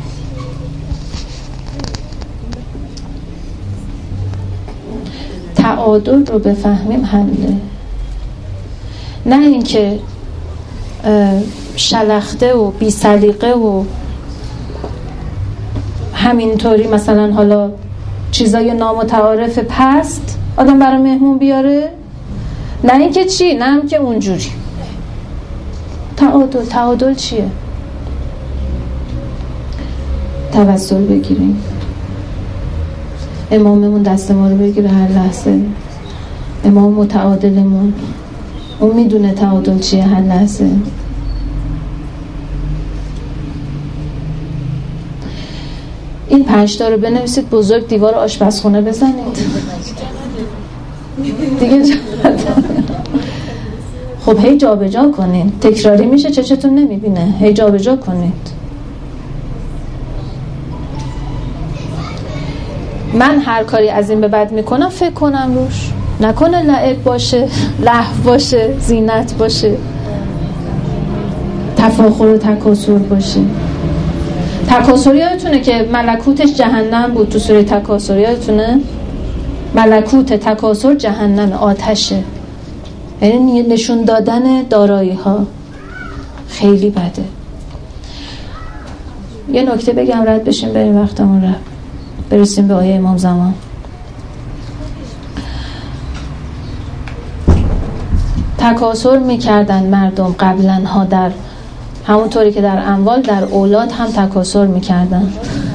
تعادل رو بفهمیم حله، نه اینکه شلخته و بی سلیقه و همینطوری مثلا حالا چیزای نامتعارف پست آدم برای مهمون بیاره. نه اینکه چی، نه هم که اونجوری. تعادل. تعادل چیه؟ توسل بگیریم، اماممون دست ما رو بگیره هر لحظه، امام متعادلمون اون میدونه تعادل چیه هر لحظه. این پنج تا رو بنویسید بزرگ دیوار آشپزخونه بزنید دیگه. خب هی جا به جا کنین، تکراری میشه، چشتون نمیبینه، هی جا به جا کنید. من هر کاری از این به بعد میکنم فکر کنم روش، نکنه لعب باشه، لهو باشه، زینت باشه، تفاخر و تکاثر باشه. تکاثر یادتونه که ملکوتش جهنم بود تو سوره تکاثر، یادتونه؟ ملکوت تکاثر جهنم، آتشه، یعنی نشون دادن دارایی ها. خیلی بده. یه نکته بگم رد بشیم بریم، وقتمون رفت، برسیم به آیه امام زمان. تکاثر میکردن مردم قبلا ها، در همونطوری که در اموال در اولاد هم تکاثر میکردن.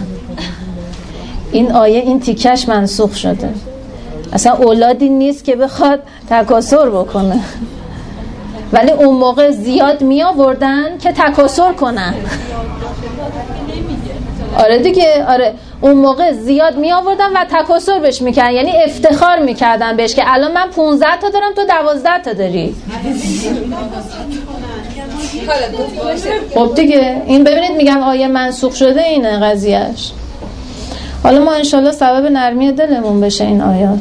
این آیه این تیکش منسوخ شده، اصلا اولادی نیست که بخواد تکاثر بکنه، ولی اون موقع زیاد می آوردن که تکاثر کنن. آره دیگه، آره اون موقع زیاد می آوردن و تکاثر بهش میکردن، یعنی افتخار میکردن بهش که الان من پونزده تا دارم تو دوازده تا داری. خب دیگه این ببینید میگم آیه منسوخ شده، اینه قضیهش. حالا ما انشالله سبب نرمی دلمون بشه این آیات.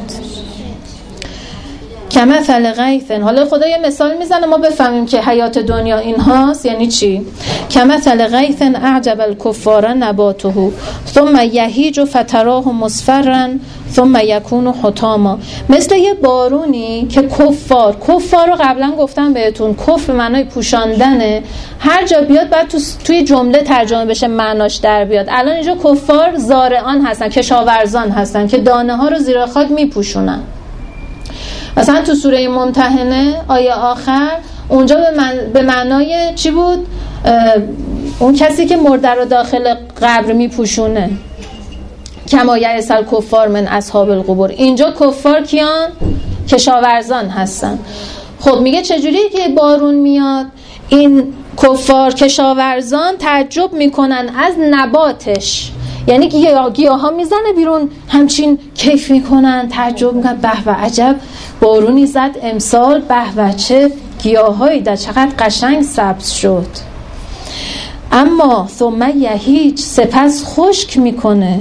کمثل غیث، حالا خدا یه مثال میزنه ما بفهمیم که حیات دنیا این هاست یعنی چی. کمثل غیث اعجب الکفار نباته ثم یهیج فتراه مصفرا ثم یکون حطاما. مثل یه بارونی که کفار، کفار رو قبلا گفتم بهتون، کفر معنای پوشاندنه، هر جا بیاد بعد تو توی جمله ترجمه بشه معناش در بیاد. الان اینجا کفار زارعان هستن، کشاورزان هستن که دانه ها رو زیر خاک میپوشونن. مثلا تو سوره ممتحنه آیه آخر اونجا به, من به معنای چی بود؟ اون کسی که مرده رو داخل قبر میپوشونه، کما یئس الکفار من اصحاب القبور. اینجا کفار کیان؟ کشاورزان هستن. خب میگه چجوریه که بارون میاد؟ این کفار کشاورزان تعجب میکنن از نباتش، یعنی گیاه گیاه ها میزنه بیرون، همچین کیف میکنن، تعجب میکنن، به و عجب بارونی زد امسال، به و چه گیاهایی در چقدر قشنگ سبز شد. اما ثم یهیج، سپس خشک میکنه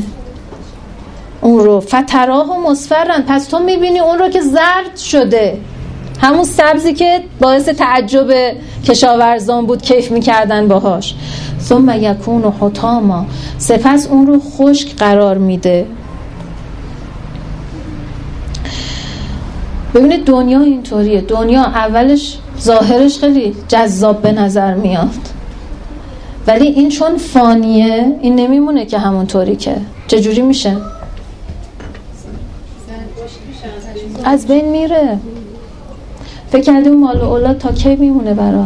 اون رو، فتراه و مصفرن، پس تو میبینی اون رو که زرد شده، همون سبزی که باعث تعجب کشاورزان بود، کیف میکردن باهاش. ثم یکون حطاما، سپس اون رو خشک قرار میده. ببینید دنیا اینطوریه. دنیا اولش ظاهرش خیلی جذاب به نظر میاد، ولی این چون فانیه این نمیمونه که همونطوری که چجوری میشه؟ از بین میره. فکر کردی اون مال و اولاد تا کی میمونه برات؟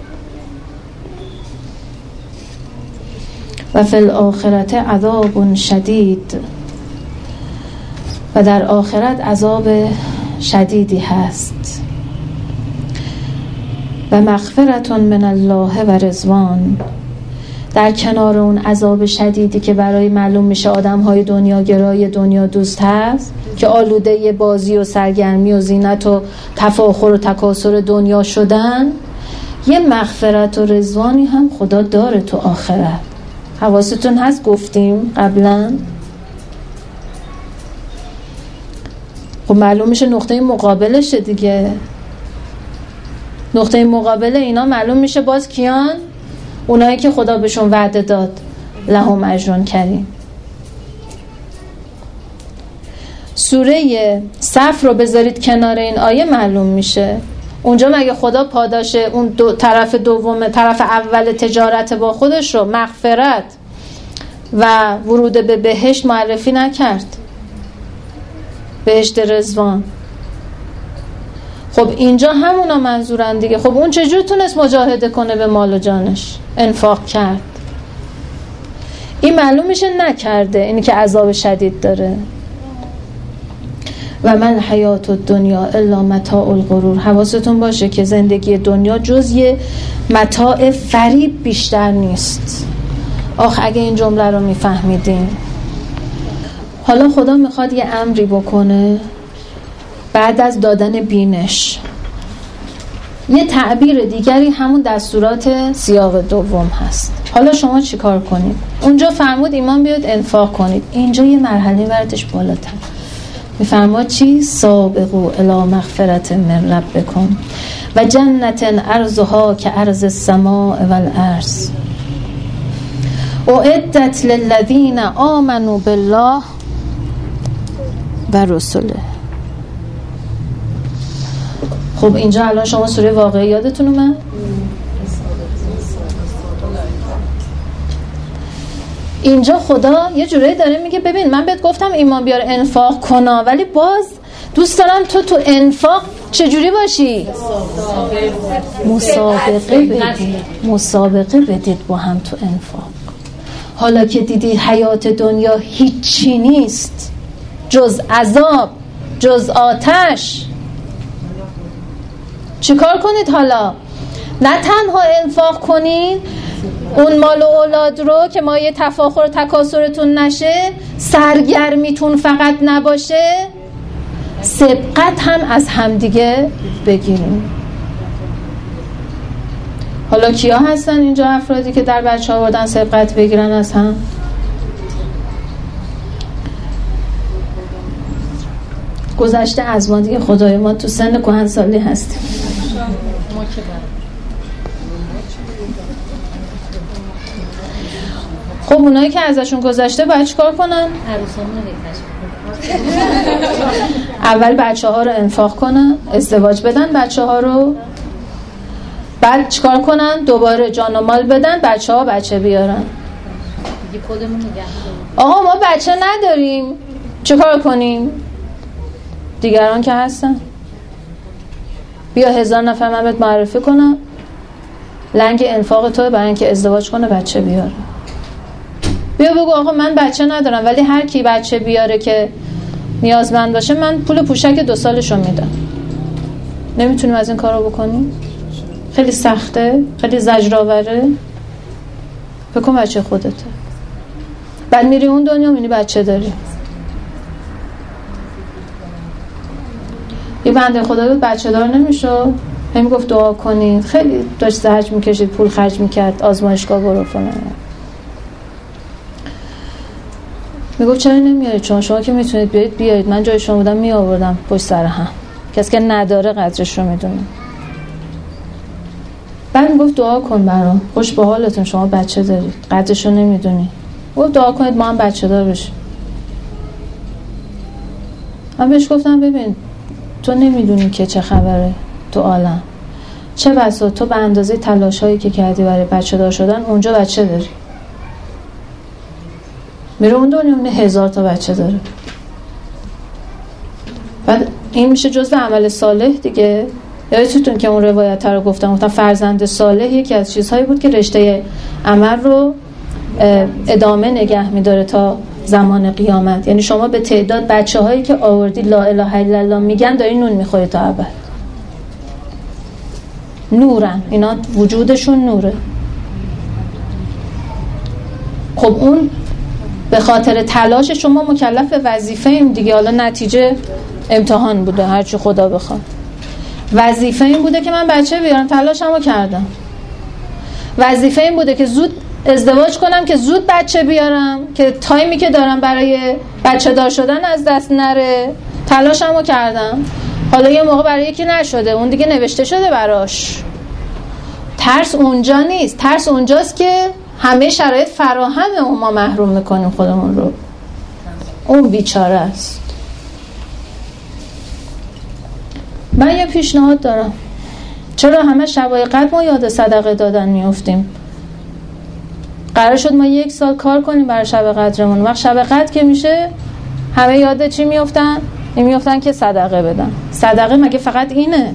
و فی الاخرت عذاب شدید، و در آخرت عذاب شدیدی هست. و مغفرت من الله و رضوان، در کنار اون عذاب شدیدی که برای معلوم میشه آدم‌های دنیا گرای دنیا دوست هست که آلوده بازی و سرگرمی و زینت و تفاخر و تکاثر دنیا شدن، یه مغفرت و رضوانی هم خدا داره تو آخرت. حواستون هست گفتیم قبلا؟ خب معلوم میشه نقطه مقابلشه دیگه. نقطه مقابل اینا معلوم میشه باز کیان؟ اونایی که خدا بهشون وعده داد لهم اجر کریم. سوره صف رو بذارید کنار این آیه معلوم میشه اونجا مگه خدا پاداش اون دو طرف دوم طرف اول تجارت با خودش رو مغفرت و ورود به بهشت معرفی نکرد؟ بهشت رضوان. خب اینجا همونا منظورن دیگه. خب اون چجور تونست مجاهده کنه به مال و جانش انفاق کرد؟ این معلوم میشه نکرده، اینی که عذاب شدید داره. و من حیات الدنیا الا متاع الغرور. حواستون باشه که زندگی دنیا جز یه متاع فریب بیشتر نیست. آخ اگه این جمله رو میفهمیدین. حالا خدا میخواد یه امری بکنه بعد از دادن بینش. یه تعبیر دیگری همون دستورات سیاق دوم هست. حالا شما چی کار کنید؟ اونجا فرمود ایمان بیاد انفاق کنید. اینجا یه مرحله بردش بالاتر میفرماد چی؟ سابقوا الی مغفرت من ربکم و جنت عرضها که عرض السماء والارض اعدت للذین آمنوا بالله و رسوله. خب اینجا الان شما سوره واقعه یادتون اومد؟ اینجا خدا یه جوری داره میگه ببین من بهت گفتم ایمان بیار انفاق کنا، ولی باز دوست دارم تو تو انفاق چجوری باشی؟ مسابقه بدید. مسابقه بدید با هم تو انفاق. حالا که دیدی حیات دنیا هیچی نیست جز عذاب، جز آتش، چیکار کنید حالا؟ نه تنها انفاق کنین اون مال و اولاد رو که ما یه تفاخر و تکاثرتون نشه، سرگرمیتون فقط نباشه، سبقت هم از همدیگه بگیریم. حالا کیا هستن اینجا افرادی که در بچه ها بردن سبقت بگیرن از هم؟ گذشته از ما دیگه، خدای ما تو سن کهنسالی هستیم. خب اونایی که ازشون گذشته باید چیکار کنن؟ اول بچه ها رو انفاق کنن، ازدواج بدن بچه ها رو، بعد چیکار کنن؟ دوباره جان و مال بدن، بچه ها بچه بیارن. آقا ما بچه نداریم چیکار کنیم؟ دیگران که هستن بیا هزار نفر من بهت معرفی کنم لنگ انفاق توه برای اینکه ازدواج کنه بچه بیاره. بیا بگو آقا من بچه ندارم ولی هر کی بچه بیاره که نیازمند باشه من پول پوشک دو سالشو میدم. نمیتونیم از این کارو بکنیم؟ خیلی سخته، خیلی زجرآوره. فکر کن بچه خودته، بعد میری اون دنیا میبینی بچه داری. یه بنده خدا بود بچه دار نمیشد، همین گفت دعا کنید، خیلی داشت زحمت میکشید، پول خرج میکرد، آزمایشگاه برو فلان. میگفت چرا نمیارید؟ چون شما که میتونید بیارید بیارید، من جای شما بودم میآوردم پشت سر هم. کسی که نداره قدرش رو میدونه. بعد میگفت دعا کن برام، خوش به حالتون، شما بچه دارید قدرش رو نمیدونی، گفت دعا کنید ما هم بچه دار بشیم. من بهش گفتم ببین تو نمیدونی که چه خبره تو عالم، چه بسا تو به اندازه تلاش هایی که کردی برای بچه دار شدن اونجا بچه داری، میره اون دنیا اون هزار تا بچه داره. بعد این میشه جزء عمل صالح دیگه. یادتون که اون روایت رو گفتم، گفتم فرزند صالح یکی از چیزهایی بود که رشته عمل رو ادامه نگه میداره تا زمان قیامت. یعنی شما به تعداد بچه هایی که آوردی لا اله الا الله میگن داری نون میخوری تا ابد، نورن، اینا وجودشون نوره. خب اون به خاطر تلاش شما مکلف به وظیفه ایم دیگه. حالا نتیجه امتحان بوده هرچی خدا بخواد، وظیفه این بوده که من بچه بیارم، تلاشمو کردم. وظیفه این بوده که زود ازدواج کنم که زود بچه بیارم که تایمی که دارم برای بچه دار شدن از دست نره، تلاشمو کردم. حالا یه موقع برای یکی نشده، اون دیگه نوشته شده براش. ترس اونجا نیست، ترس اونجاست که همه شرایط فراهمه و ما محروم میکنیم خودمون رو. اون بیچاره است. من یه پیشنهاد دارم، چرا همه شبای قدر ما یاد صدقه دادن میافتیم؟ قرار شد ما یک سال کار کنیم برای شب قدرمون، وقت شب قدر که میشه همه یاد چی میافتن؟ این میافتن که صدقه بدن. صدقه مگه فقط اینه؟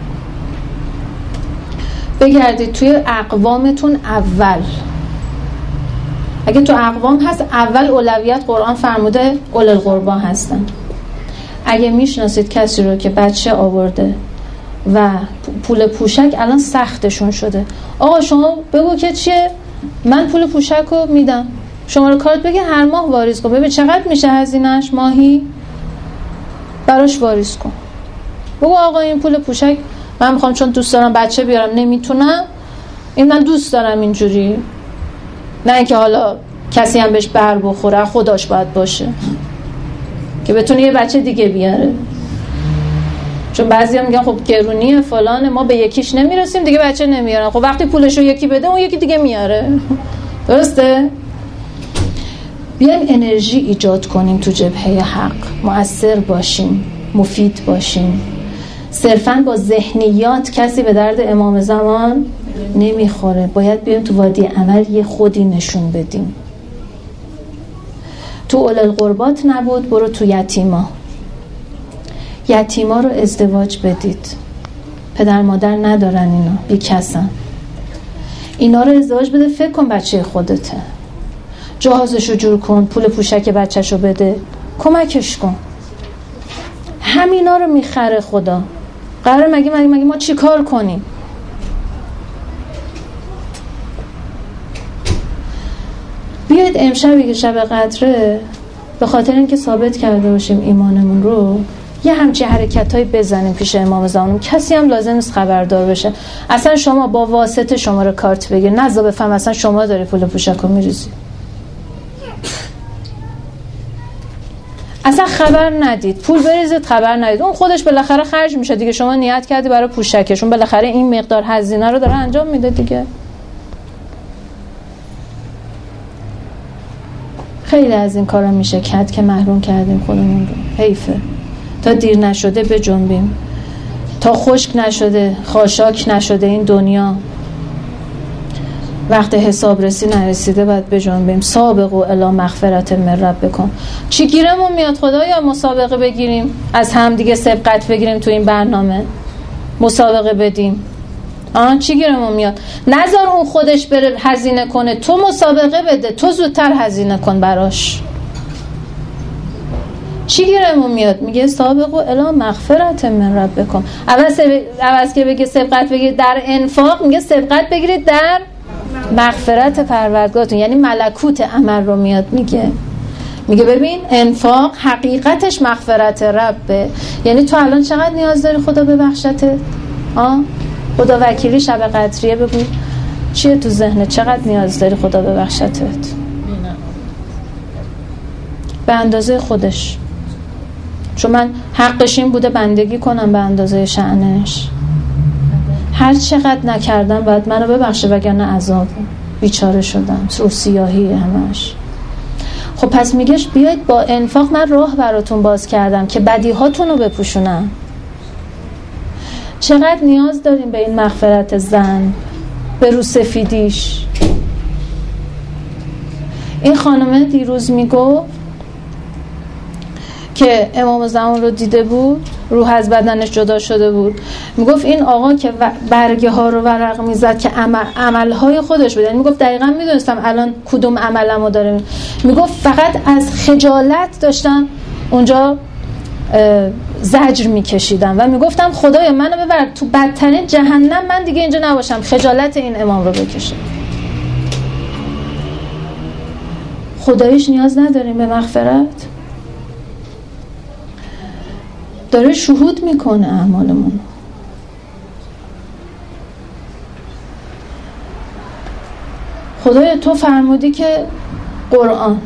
بگردید توی اقوامتون اول، اگه تو اقوام هست اول اولویت قرآن فرموده اول القربا هستن. اگه میشناسید کسی رو که بچه آورده و پول پوشک الان سختشون شده، آقا شما بگو که چیه، من پول پوشک رو میدم، شما رو کارت بگه هر ماه واریز کن، ببین چقدر میشه هزینه‌اش ماهی، براش واریز کن. بگو آقا این پول پوشک من میخوام چون دوست دارم بچه بیارم نمیتونم، این من دوست دارم اینجوری، نه اینکه حالا کسی هم بهش بر بخوره، خداش باید باشه که بتونه یه بچه دیگه بیاره. چون بعضی هم میگن خب گرونیه فلانه، ما به یکیش نمیرسیم دیگه بچه نمیارن. خب وقتی پولشو یکی بده اون یکی دیگه میاره، درسته؟ بیایم انرژی ایجاد کنیم تو جبهه حق، مؤثر باشیم، مفید باشیم. صرفاً با ذهنیات کسی به درد امام زمان نمیخوره. باید بیایم تو وادی عمل یه خودی نشون بدیم. تو اول القربات نبود، برو تو یتیما. یتیما رو ازدواج بدید، پدر مادر ندارن، اینا بی کسن، اینا رو ازدواج بده. فکر کن بچه خودته، جهازشو جور کن، پول پوشک بچهشو بده، کمکش کن. همینا رو میخره خدا. قراره مگه مگه مگه ما چی کار کنیم؟ بیاید امشبی که شب قدره، به خاطر اینکه ثابت کرده باشیم ایمانمون رو، یه همچی حرکتایی بزنیم پیش امام زمان. کسی هم لازم نیست خبردار بشه. اصلا شما با واسطه شماره کارت بگیر، نذار بفهم اصلا شما داری پول پوشک رو میریزی. اصلا خبر ندید، پول بریزید خبر ندید، اون خودش بالاخره خرج میشه دیگه. شما نیت کردی برای پوشکشون، بالاخره این مقدار هزینه رو داره انجام میده دیگه. خیلی از این کارا میشه کرد که محروم کردیم خودمون رو. حیفه. تا دیر نشده بجنبیم، تا خشک نشده، خاشاک نشده این دنیا، وقت حسابرسی نرسیده باید بجنبیم. سابقوا الی مغفرة من ربکم. چی گیرمون میاد خدایا مسابقه بگیریم، از هم دیگه سبقت بگیریم تو این برنامه، مسابقه بدیم؟ آن چی گیرمون میاد؟ نذار اون خودش بره هزینه کنه، تو مسابقه بده، تو زودتر هزینه کن براش. چی گیرمون میاد؟ میگه سابقوا الی مغفرة من ربکم. عوض عوض که بگه سبقت بگیرید در انفاق، میگه سبقت بگیرید در مغفرت پروردگارتون، یعنی ملکوت عمل رو میاد میگه. میگه ببین انفاق حقیقتش مغفرت ربه. یعنی تو الان چقدر نیاز داری خدا ببخشته؟ آه خدا وکیلی شب قدریه بگو چیه تو ذهنت، چقدر نیاز داری خدا ببخشتت؟ به اندازه خودش. چون من حقش این بوده بندگی کنم به اندازه شأنش. هر چقدر نکردم باید منو ببخشه وگرنه عذاب بیچاره شدم، رو سیاهی همش. خب پس میگهش بیاید با انفاق من راه براتون باز کردم که بدیهاتون رو بپوشونم. چقدر نیاز داریم به این مغفرت زن، به رو سفیدیش. این خانمه دیروز میگفت که امام زمان رو دیده بود، روح از بدنش جدا شده بود، میگفت این آقا که برگه ها رو ورق میزد که عمل عملهای خودش بود، یعنی میگفت دقیقا میدونستم الان کدوم عملمو داره، میگفت فقط از خجالت داشتم اونجا زجر میکشیدم و میگفتم خدایا منو ببر تو بدترین جهنم، من دیگه اینجا نباشم، خجالت این امام رو بکشم. خدایش نیاز نداریم به مغفرت؟ داره شهود میکنه اعمالمون. خدایا تو فرمودی که قرآن،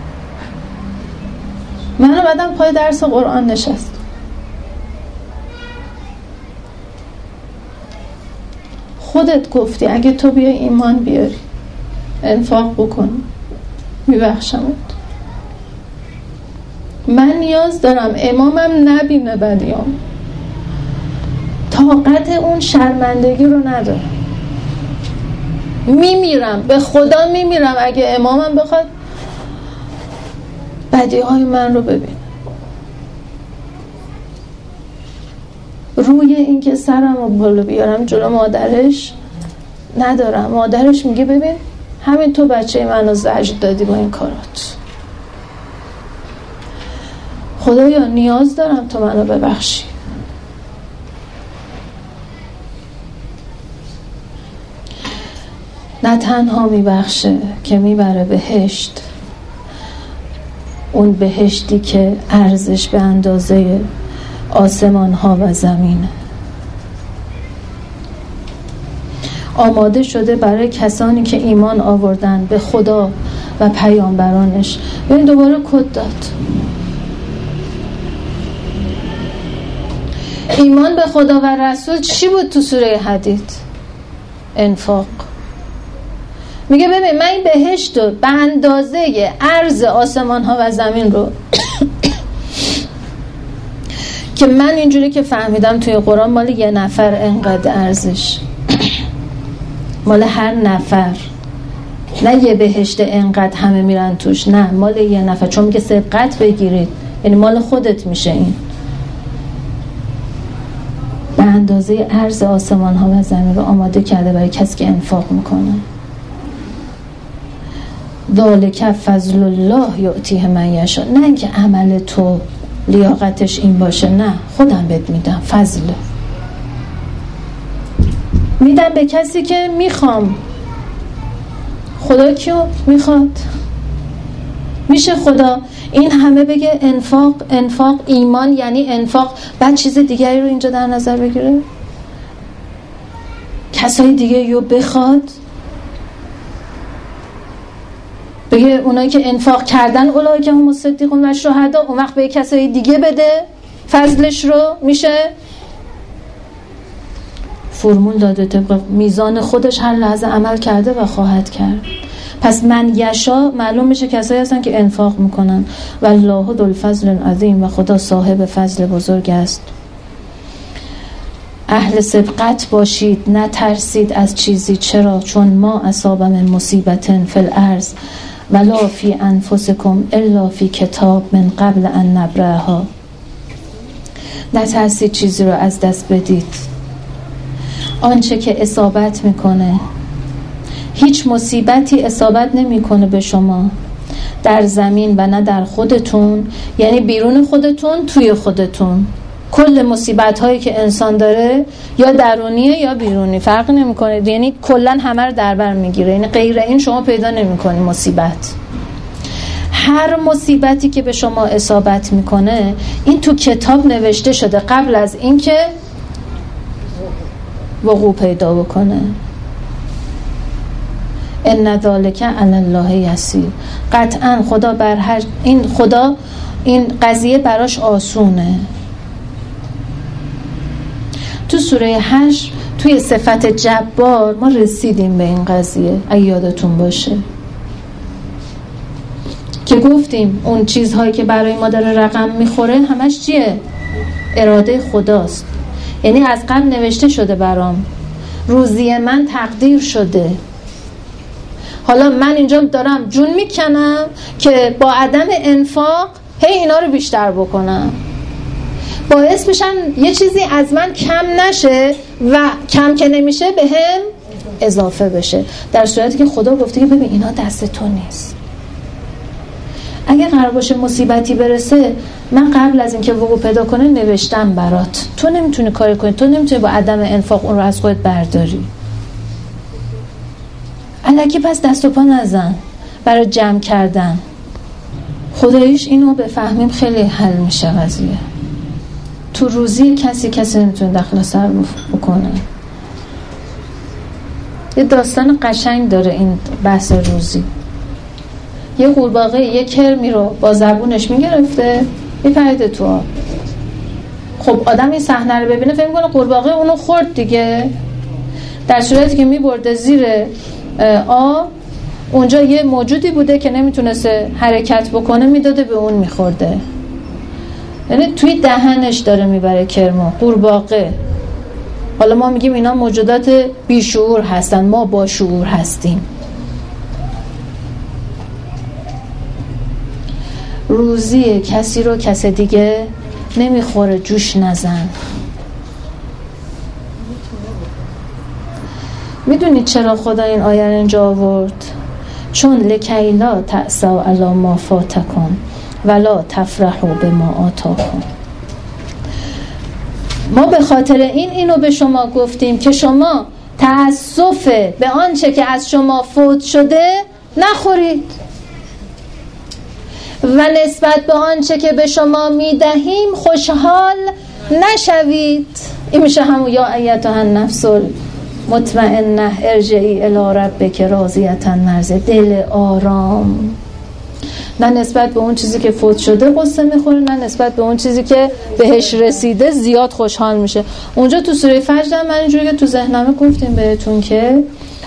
من بعدم پای درس قرآن نشست، خودت گفتی اگه تو بیای ایمان بیاری انفاق بکن میبخشمت. من نیاز دارم امامم نبینه بدیام، طاقت اون شرمندگی رو ندارم، میمیرم به خدا میمیرم اگه امامم بخواد بدیهای من رو ببینه. روی این که سرم رو بالا بیارم جلو مادرش ندارم. مادرش میگه ببین همین تو بچه منو زجر دادی با این کارات، خدایا نیاز دارم تو منو ببخشی. نه تنها میبخشه که میبره بهشت، اون بهشتی که ارزش به اندازه آسمان ها و زمینه. آماده شده برای کسانی که ایمان آوردن به خدا و پیامبرانش. ببین دوباره کد داد. ایمان به خدا و رسول چی بود تو سوره حدید؟ انفاق. میگه ببین من این بهشت رو به اندازه عرض آسمان ها و زمین رو که من اینجوری که فهمیدم توی قرآن مال یه نفر انقدر ارزش، مال هر نفر، نه یه بهشت انقدر همه میرن توش، نه مال یه نفر، چون میگه سبقت بگیرید یعنی مال خودت میشه. این به اندازه عرض آسمان ها و زمین رو آماده کرده برای کسی که انفاق میکنه. ذالک فضل الله یعطیه من یشاء. نه اینکه عمل تو لیاقتش این باشه، نه خودم بهت میدم، فضل میدم به کسی که میخوام. خدا کیو میخواد؟ میشه خدا این همه بگه انفاق انفاق ایمان یعنی انفاق، بعد چیز دیگری رو اینجا در نظر بگیره، کسای دیگه رو بخواد، بگه اونایی که انفاق کردن اولایی که هم مصدقون و شهدا، اون وقت به کسای دیگه بده فضلش رو. میشه؟ فرمول داده طبق میزان خودش هر لحظه عمل کرده و خواهد کرد. پس من یشا معلوم میشه کسایی هستن که انفاق میکنن. والله ذو الفضل العظیم، و خدا صاحب فضل بزرگ است. اهل سبقت باشید، نترسید از چیزی. چرا؟ چون ما اصاب من مصیبت فی الارض ولا فی انفسکم الا فی کتاب من قبل ان نبرأها. نترسید چیزی رو از دست بدید. آنچه که اصابت میکنه، هیچ مصیبتی اصابت نمیکنه به شما در زمین و نه در خودتون، یعنی بیرون خودتون، توی خودتون. کل مصیبت هایی که انسان داره یا درونیه یا بیرونی، فرق نمیکنه، یعنی کلن همه رو در بر میگیره، یعنی غیر این شما پیدا نمیکنی مصیبت. هر مصیبتی که به شما اصابت میکنه این تو کتاب نوشته شده قبل از اینکه وقوع پیدا بکنه. ان ذالک علی الله یسیر. قطعا خدا بر هر این خدا این قضیه براش آسونه. تو سوره هشت توی صفت جبار ما رسیدیم به این قضیه، اگه یادتون باشه که گفتیم اون چیزهایی که برای ما داره رقم میخوره همش چیه؟ اراده خداست. یعنی از قبل نوشته شده برام، روزی من تقدیر شده، حالا من اینجا دارم جون میکنم که با عدم انفاق هی اینا رو بیشتر بکنم، باعث بشن یه چیزی از من کم نشه و کم که نمیشه به هم اضافه بشه، در صورتی که خدا گفته که ببین اینا دست تو نیست. اگه قرار باشه مصیبتی برسه، من قبل از اینکه وقوع پیدا کنه نوشتم برات، تو نمیتونی کاری کنی، تو نمیتونی با عدم انفاق اون رو از خودت برداری. الکی پس دست و پا نزن برای جمع کردن. خداییش اینو بفهمیم خیلی حل میشه قضیه. تو روزی کسی کسی نمیتونه دخل سر بکنه. یه داستان قشنگ داره این بحث روزی. یه قورباغه یه کرمی رو با زبونش میگرفته میپریده تو آب. خب آدم این صحنه رو ببینه فکر میکنه قورباغه اونو خورد دیگه، در صورتی که میبرده زیر آب، اونجا یه موجودی بوده که نمیتونسته حرکت بکنه، میداده به اون میخورده. یعنی توی دهنش داره میبره کرمو قورباغه. حالا ما میگیم اینا موجودات بیشعور هستن، ما با شعور هستیم. روزی کسی رو کس دیگه نمیخوره، جوش نزن. میدونید چرا خدا این آیه رو اینجا آورد؟ چون لکیلا تأسوا علی ما فاتکم ولا تفرحوا بما آتاکم. ما به خاطر این اینو به شما گفتیم که شما تأسف به آنچه که از شما فوت شده نخورید و نسبت به آنچه که به شما میدهیم خوشحال نشوید. این میشه همون یا ایتها النفس مطمئنه ارجعی الی ربک راضیة مرضیة، دل آرام. نه نسبت به اون چیزی که فوت شده قصه میخوره، نه نسبت به اون چیزی که بهش رسیده زیاد خوشحال میشه. اونجا تو سوره فجر من اینجوری که تو ذهنمه گفتیم بهتون که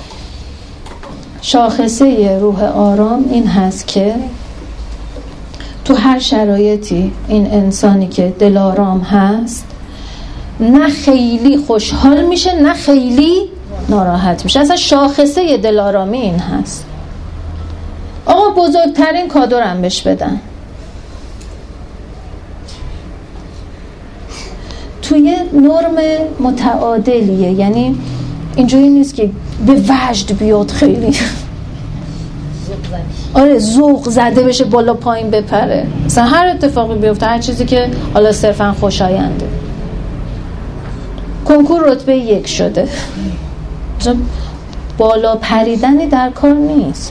شاخصه روح آرام این هست که تو هر شرایطی این انسانی که دل آرام هست نه خیلی خوشحال میشه نه خیلی ناراحت میشه. اصلا شاخصه دلارامی این هست. آقا بزرگترین کادورم بهش بدن، توی نرم متعادلیه، یعنی اینجوری نیست که به وجد بیاد خیلی آره ذوق زده بشه بالا پایین بپره، مثلا هر اتفاقی بیفته، هر چیزی که حالا صرفا خوشاینده. کنکور رتبه یک شده، بالا پریدنی در کار نیست.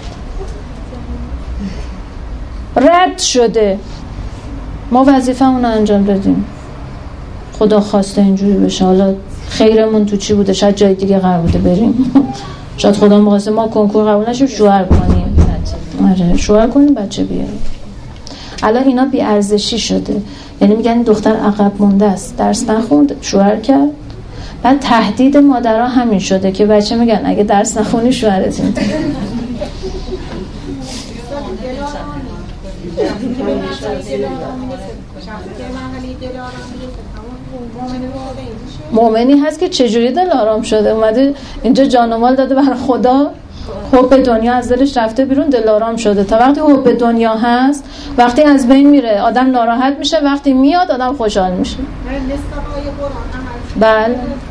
رد شده، ما وظیفه‌مون رو انجام بدیم، خدا خواسته اینجوری بشه، حالا خیرمون تو چی بوده، شاید جای دیگه قرار بوده بریم، شاید خدا می‌خواسته ما کنکور قبول نشیم شوهر کنیم، آره شوهر کنیم بچه بیاریم. الان اینا بی ارزشی شده، یعنی میگن دختر عقب مونده است، درس نخوند شوهر کرد. بعد تهدید مادرها همین شده که بچه میگن اگه درس نخونی شوهرت میده. مؤمنی هست که چجوری دل آرام شده، اومده اینجا جان و مال داده برای خدا، حب دنیا از دلش رفته بیرون، دل آرام شده. تا وقتی حب دنیا هست، وقتی از بین میره آدم ناراحت میشه، وقتی میاد آدم خوشحال میشه. بله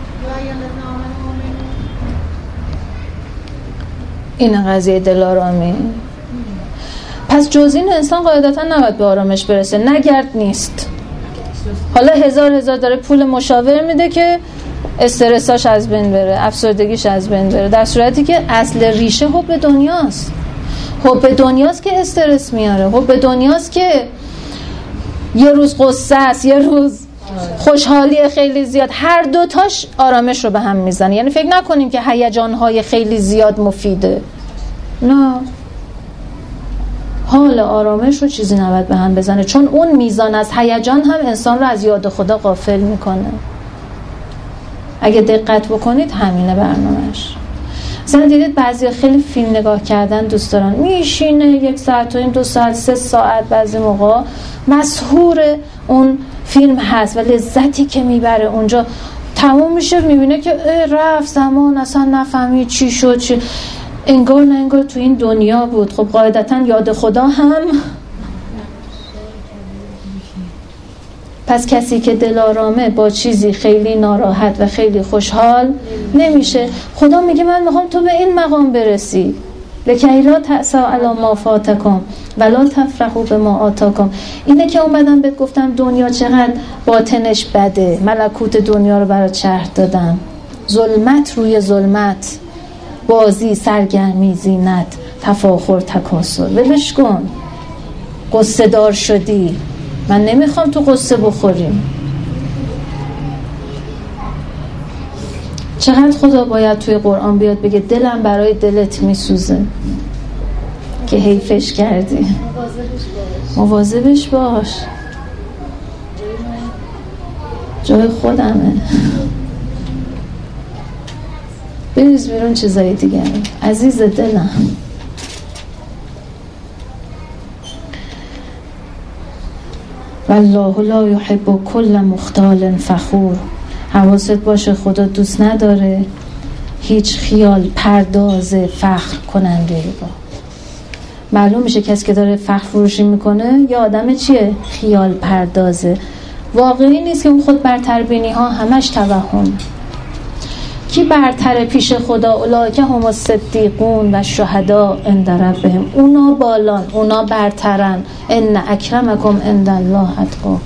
این قضیه دل آرامی. پس جز این انسان قاعدتا نباید به آرامش برسه، نگرد نیست. حالا هزار هزار داره پول مشاور میده که استرساش از بین بره، افسردگیش از بین بره، در صورتی که اصل ریشه حب دنیاست. حب دنیاست که استرس میاره، حب دنیاست که یه روز غصه است، یه روز خوشحالی خیلی زیاد، هر دوتاش آرامش رو به هم میزنه. یعنی فکر نکنیم که هیجانهای خیلی زیاد مفیده، نه. حال آرامش رو چیزی نباید به هم بزنه، چون اون میزان از هیجان هم انسان رو از یاد خدا غافل میکنه. اگه دقت بکنید همینه برنامهش. مثلا دیدید بعضی خیلی فیلم نگاه کردن دوست دارن، میشینه یک ساعت و این دو ساعت سه ساعت بعضی موقع مسحور اون فیلم هست و لذتی که میبره اونجا تموم میشه میبینه که رفت زمان اصلا نفهمید چی شد چی، انگار نه انگار تو این دنیا بود. خب قاعدتا یاد خدا هم. پس کسی که دلارامه با چیزی خیلی ناراحت و خیلی خوشحال نمیشه. خدا میگه من میخوام تو به این مقام برسی، لکی لا تأسوا علی ما فاتکم ولا تفرحوا بما آتاکم. اینه که اومدم بهت گفتم دنیا چقدر باطنش بده، ملکوت دنیا رو برات شرح دادم، ظلمت روی ظلمت، بازی، سرگرمی، زینت، تفاخر، تکاسل. ولش کن. قصه دار شدی، من نمیخوام تو قصه بخوریم. چقدر خدا باید توی قرآن بیاد بگه دلم برای دلت میسوزه که حیفش کردی. مواظبش باش. جای خودمه. بریز بیرون چیزای دیگه. عزیز دلم، والله لا یحب کل مختال فخور. حواست باشه خدا دوست نداره هیچ خیال پرداز فخر کننده با. معلوم میشه کسی که داره فخر فروشی میکنه یا آدم چیه؟ خیال پردازه. واقعی نیست که اون خود برتر بینی ها همش توهم. کی برتر پیش خدا؟ اولئک هم الصدیقون و شهدا عند ربهم. اونا بالان، اونا برترن. ان اکرمکم عند الله اتقاکم.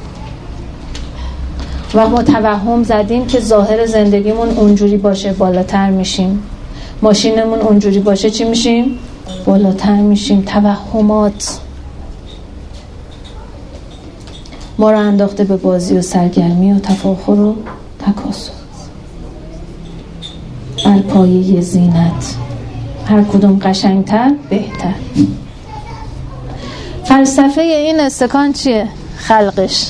و ما توهم زدیم که ظاهر زندگیمون اونجوری باشه بالاتر میشیم، ماشینمون اونجوری باشه چی میشیم؟ بالاتر میشیم. توهمات ما رو انداخته به بازی و سرگرمی و تفاخر و تکاسل بر پایه زینت. هر کدوم قشنگتر بهتر. فلسفه این استکان چیه؟ خلقش.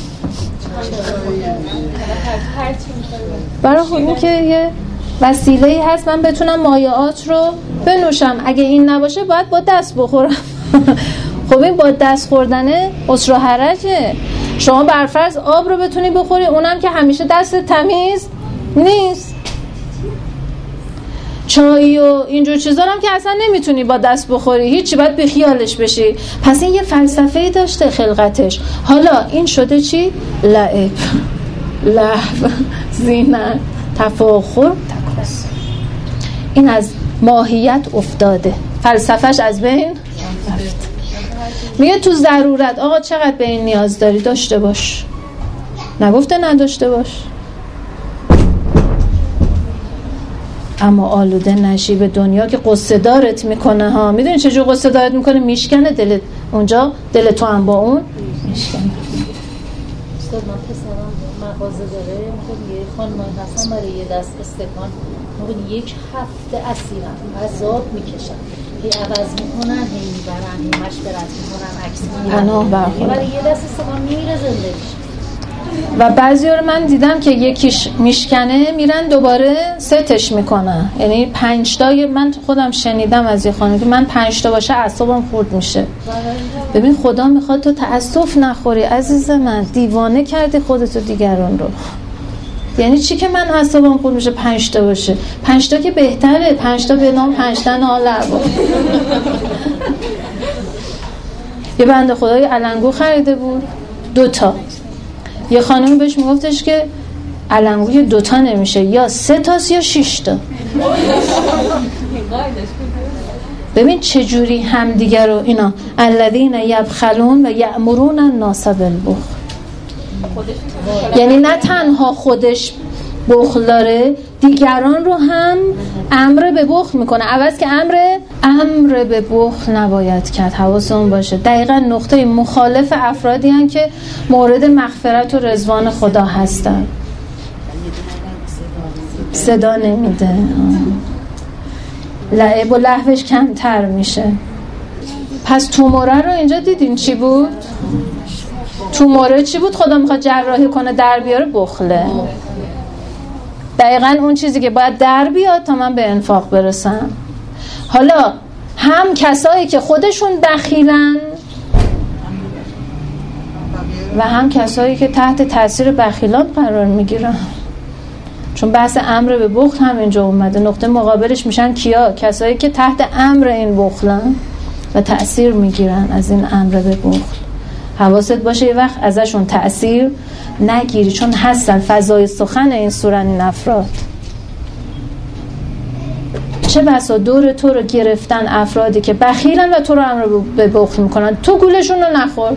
برای خودم که یه وسیله‌ای هست من بتونم مایعات رو بنوشم. اگه این نباشه باید با دست بخورم. خب این با دست خوردنه عسر و حرجه. شما برفرض آب رو بتونی بخوری، اونم که همیشه دست تمیز نیست. چای و اینجور چیزا هم که اصلا نمیتونی با دست بخوری، هیچی، باید بی خیالش بشی. پس این یه فلسفه‌ای داشته خلقتش. حالا این شده چی؟ لعب، لهو، زینت، تفاخر، تکاسل. این از ماهیت افتاده، فلسفهش از بین رفت. میگه تو ضرورت آقا چقدر به این نیاز داری؟ داشته باش. نگفته نداشته باش. اما آلوده نشی به دنیا که قصه دارت میکنه ها. میدونی چجور قصه دارت میکنه؟ میشکنه دلت. اونجا دل تو هم با اون میشکنه. استاد من پسرم مغازه داره، میگه یه خانم هستن برای یه دست استکان میگه یک هفته اسیرن، عذاب میکشن، هی عوض میکنن، هی میبرن، هی مشورت میکنن، عکس میگیرن، پناه برخورد. برای یه دست استکان میره زندگیش. و بعضی رو من دیدم که یکیش میشکنه میرن دوباره ستش میکنن. یعنی پنج تا، من خودم شنیدم از یه خانم که من پنج تا باشه اعصابم خورد میشه. ببین خدا میخواد تو تأسف نخوری عزیز من. دیوانه کردی خودتو دیگران رو. یعنی چی که من اعصابم خورد میشه پنج تا باشه؟ پنج تا که بهتره. پنج تا به نام پنج تا نال ارباب. یه بنده خدای علنگو خریده بود، دو تا. یه خانمی بهش میگفتش که علنگوی دوتا نمیشه، یا سه تاست یا شش تا. ببین چجوری همدیگه رو اینا الذین یبخلون و یأمرون الناس بالبخل. یعنی نه تنها خودش بخل داره، دیگران رو هم امر به بخل میکنه. عوض که امر امر به بخل نباید کرد. حواسمون باشه. دقیقاً نقطه مخالف افرادی هستند که مورد مغفرت و رضوان خدا هستن. صدا نمیده، لعب و لهوش کمتر میشه. پس توموره رو اینجا دیدین چی بود؟ توموره چی بود؟ خدا میخواد جراحی کنه در بیاره بخله. دقیقاً اون چیزی که باید در بیاد تا من به انفاق برسم. حالا هم کسایی که خودشون بخیلن و هم کسایی که تحت تاثیر بخیلان قرار میگیرن، چون بحث امر به بخل هم اینجا اومده. نقطه مقابلش میشن کیا؟ کسایی که تحت امر این بخلن و تأثیر میگیرن از این امر به بخل. حواست باشه یه وقت ازشون تأثیر نگیری، چون هستن فضای سخن این سورن این افراد. چه بسا دور تو رو گرفتن افرادی که بخیلن و تو رو امر به بخل میکنن، تو گولشون رو نخور،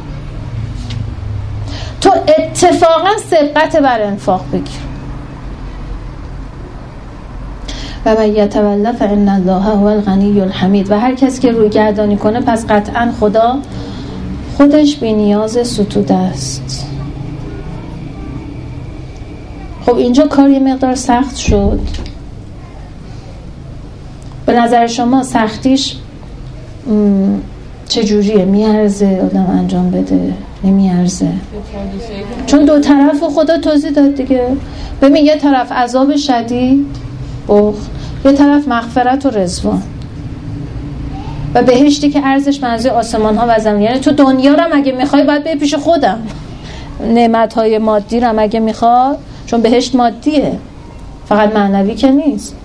تو اتفاقا سبقت بر انفاق بگیر. و من یتولی فان الله هو الغنی الحمید. و هر کسی که روی گردانی کنه پس قطعا خدا خودش بی نیاز ستوده است. خب اینجا کار یه مقدار سخت شد. به نظر شما سختیش چجوریه؟ میارزه آدم انجام بده؟ نمیارزه؟ چون دو طرف خدا توضیح داد دیگه. ببین یه طرف عذاب شدید بخل، یه طرف مغفرت و رضوان و بهشتی که ارزش منزوی آسمان ها و زمین. یعنی تو دنیا رو اگه میخوای باید به پیش خودم، نعمت های مادی رو اگه میخواد، چون بهشت مادیه فقط معنوی که نیست،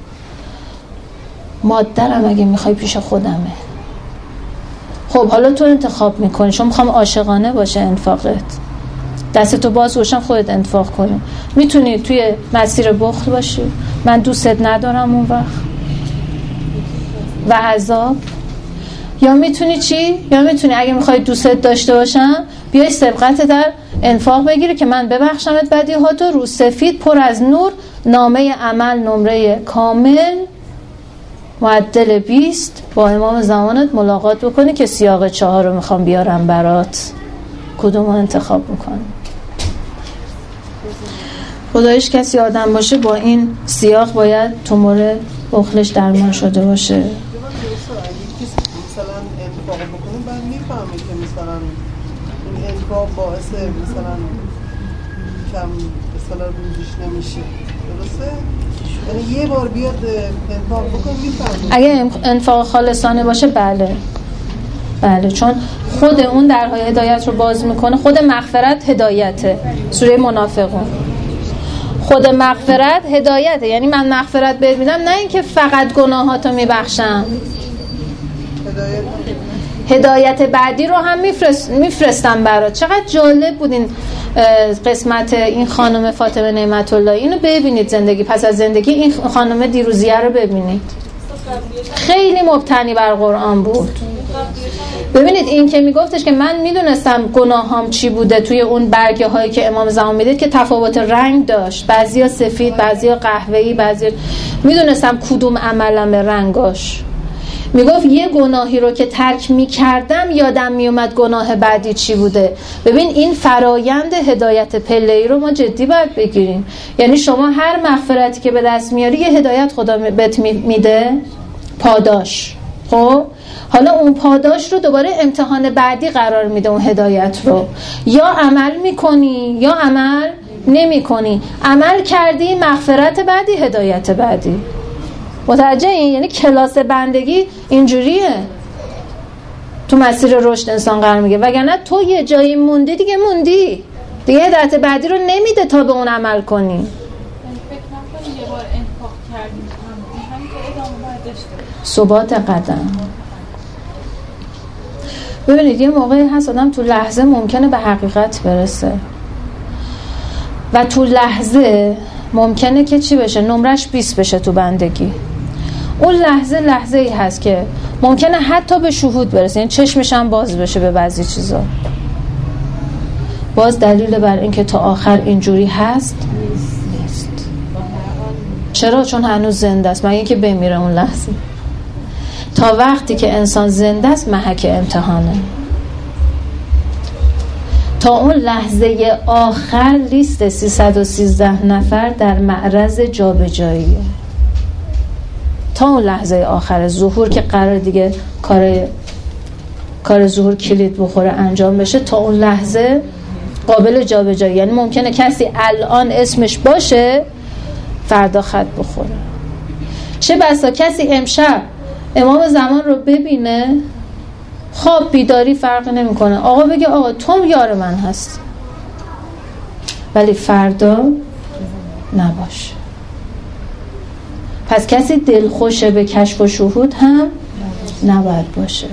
ماده رو اگه میخوای پیش خودمه. خب حالا تو انتخاب میکنی، چون میخوام عاشقانه باشه انفاقت، دستتو باز روشن خودت انفاق کنی. میتونی توی مسیر بخل باشی، من دوستت ندارم اون وقت و عذاب، یا میتونی چی؟ یا میتونی اگه میخوای دوستت داشته باشم بیای سبقت در انفاق بگیری که من ببخشمت بدیهاتو، رو سفید پر از نور، نامه عمل نمره کامل معدل بیست با امام زمانت ملاقات بکنی که سیاق چهار رو میخوام بیارم برات، کدوم رو انتخاب میکنی؟ خدایش کسی آدم باشه با این سیاق باید تومور بخلش درمان شده باشه. مثلا انفاق بکنیم بعد میفهمید که مثلا این انفاق باعث مثلا کم مثلا روزش نمیشه، درسته؟ یعنی یه بار بیاد انفاق بکنیم میفهمید. اگه انفاق خالصانه باشه بله بله، چون خود اون درهای هدایت رو باز میکنه. خود مغفرت هدایته، سوره منافقون خود مغفرت هدایته، یعنی من مغفرت بهت میدم، نه اینکه فقط گناهاتو میبخشم، هدایت هدایت بعدی رو هم میفرست میفرستم برات. چقدر جالب بود این قسمت این خانم فاطمه نعمت الله. اینو ببینید، زندگی پس از زندگی این خانم دیروزیه رو ببینید، خیلی مبتنی بر قرآن بود. ببینید این که میگفتش که من میدونستم گناهام چی بوده توی اون برگه هایی که امام زمان میدید که تفاوت رنگ داشت، بعضیا سفید، بعضیا قهوه‌ای، بعضیا میدونستم کدوم عملم رنگاش. میگفت یه گناهی رو که ترک میکردم یادم میومد گناه بعدی چی بوده. ببین این فرایند هدایت پله‌ای رو ما جدی باید بگیریم. یعنی شما هر مغفرتی که به دست میاری یه هدایت خدا بهت میده، پاداش. خب حالا اون پاداش رو دوباره امتحان بعدی قرار میده، اون هدایت رو یا عمل میکنی یا عمل نمیکنی. عمل کردی مغفرت بعدی، هدایت بعدی. متوجه این؟ یعنی کلاس بندگی اینجوریه، تو مسیر رشد انسان قرار میگه، وگرنه تو یه جایی موندی دیگه موندی دیگه، هدایت بعدی رو نمیده تا به اون عمل کنی. فکر نکنی یه بار انفاق کردیم همین که ادامه باید داشته ثبات قدم. ببینید یه موقعی هست آدم تو لحظه ممکنه به حقیقت برسه و تو لحظه ممکنه که چی بشه؟ نمرش بیست بشه تو بندگی. اون لحظه لحظه ای هست که ممکنه حتی به شهود برسه، یعنی چشمش هم باز بشه به بعضی چیزا. باز دلیل بر این که تا آخر اینجوری هست نیست. چرا؟ چون هنوز زنده است، مگه اینکه بمیره اون لحظه. تا وقتی که انسان زنده است محک امتحانه. تا اون لحظه آخر لیست سیصد و سیزده نفر در معرض جابجاییه. تا اون لحظه آخر ظهور که قرار دیگه کار کار ظهور کلید بخوره انجام بشه تا اون لحظه قابل جابجایی. یعنی ممکنه کسی الان اسمش باشه فردا خط بخوره. چه بسا کسی امشب امام زمان رو ببینه خواب بیداری فرق نمیکنه، آقا بگه آقا تو یار من هست، ولی فردا نباشه. پس کسی دلخوشه به کشف و شهود هم نباید باشه.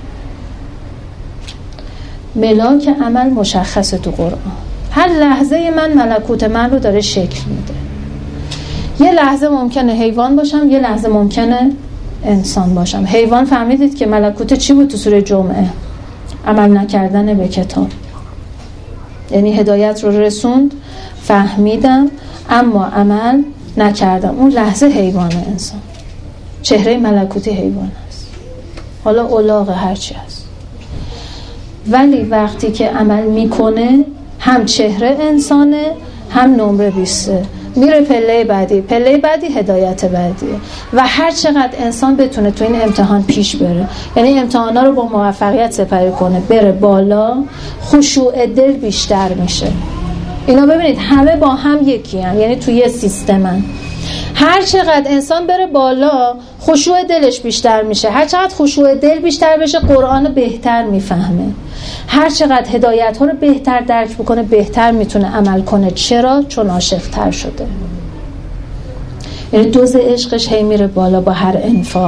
ملاک عمل مشخصه تو قرآن. هر لحظه من ملکوت من رو داره شکل میده. یه لحظه ممکنه حیوان باشم، یه لحظه ممکنه انسان باشم. حیوان فهمیدید که ملکوت چی بود تو سوره جمعه؟ عمل نکردن به کتاب. یعنی هدایت رو رسوند، فهمیدم اما عمل نکردم. اون لحظه حیوان انسان، چهره ملکوتی حیوان هست، حالا الاغ هرچی هست. ولی وقتی که عمل میکنه هم چهره انسانه هم نمره بیسته، میره پله بعدی، پله بعدی هدایت بعدیه. و هر چقدر انسان بتونه تو این امتحان پیش بره، یعنی امتحانا رو با موفقیت سپری کنه، بره بالا، خشوع دل بیشتر میشه. اینا ببینید همه با هم یکی هم، یعنی توی یه سیستمن. هر چقدر انسان بره بالا خشوع دلش بیشتر میشه، هر چقدر خشوع دل بیشتر بشه قرآن بهتر میفهمه، هر چقدر هدایت ها رو بهتر درک بکنه بهتر میتونه عمل کنه. چرا؟ چون عاشق تر شده. یعنی دوز عشقش هی میره بالا با هر انفاق.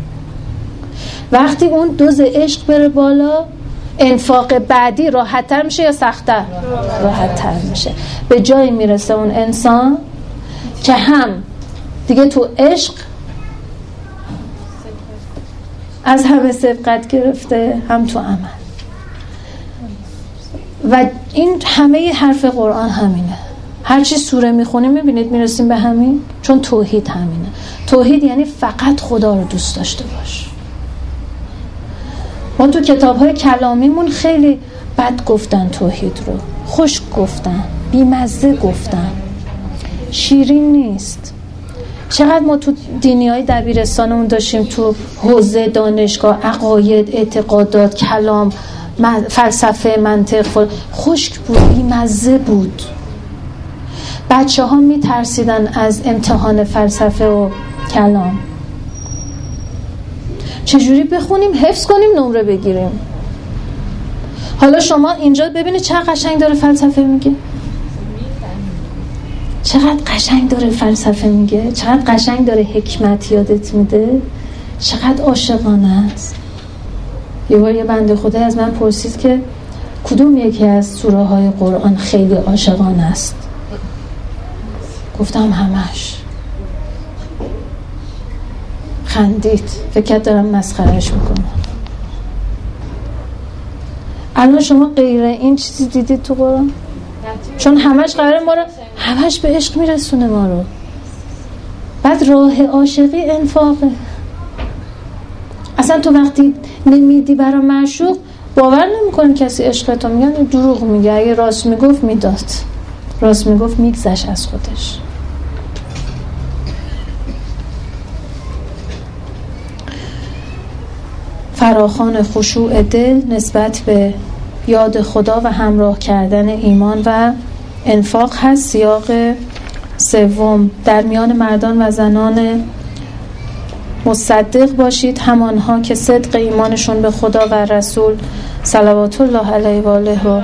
وقتی اون دوز عشق بره بالا انفاق بعدی راحت تر میشه یا سخت‌تر؟ راحت تر میشه. به جایی میرسه اون انسان که هم دیگه تو عشق از همه سبقت گرفته، هم تو عمل. و این همه حرف قرآن همینه. هر چی سوره میخونیم میبینید میرسیم به همین، چون توحید همینه. توحید یعنی فقط خدا رو دوست داشته باش. ما تو کتاب‌های کلامیمون خیلی بد گفتن توحید رو، خوش گفتن، بیمزه گفتن، شیرین نیست. چقدر ما تو دینی‌های دبیرستانمون داشتیم تو حوزه دانشگاه عقاید، اعتقادات، کلام، فلسفه، منطق، خشک بود، بیمزه بود. بچه ها می ترسیدن از امتحان فلسفه و کلام. چجوری بخونیم، حفظ کنیم، نمره بگیریم. حالا شما اینجا ببینید چقدر قشنگ داره فلسفه میگه، چقدر قشنگ داره فلسفه میگه، چقدر قشنگ داره حکمت یادت میده، چقدر عاشقانه است. یه بار یه بنده خدای از من پرسید که کدوم یکی از سوره های قرآن خیلی عاشقانه است؟ گفتم همش. خندید، فکر کرد دارم مسخرهش میکنم. الان شما غیر این چیزی دیدید تو قرآن؟ چون همش قراره ما رو، همش به عشق میرسونه ما رو. بعد راه عاشقی انفاقه. اصلا تو وقتی نمیدی برای معشوق باور نمیکنی کسی عشقتو، میگن دروغ میگه، اگه راست میگفت میداد، راست میگفت میگذشت از خودش. فراخوان خشوع دل نسبت به یاد خدا و همراه کردن ایمان و انفاق هست. سیاق سوم، در میان مردان و زنان مصدق باشید، همانها که صدق ایمانشون به خدا و رسول صلوات الله علیه و آله و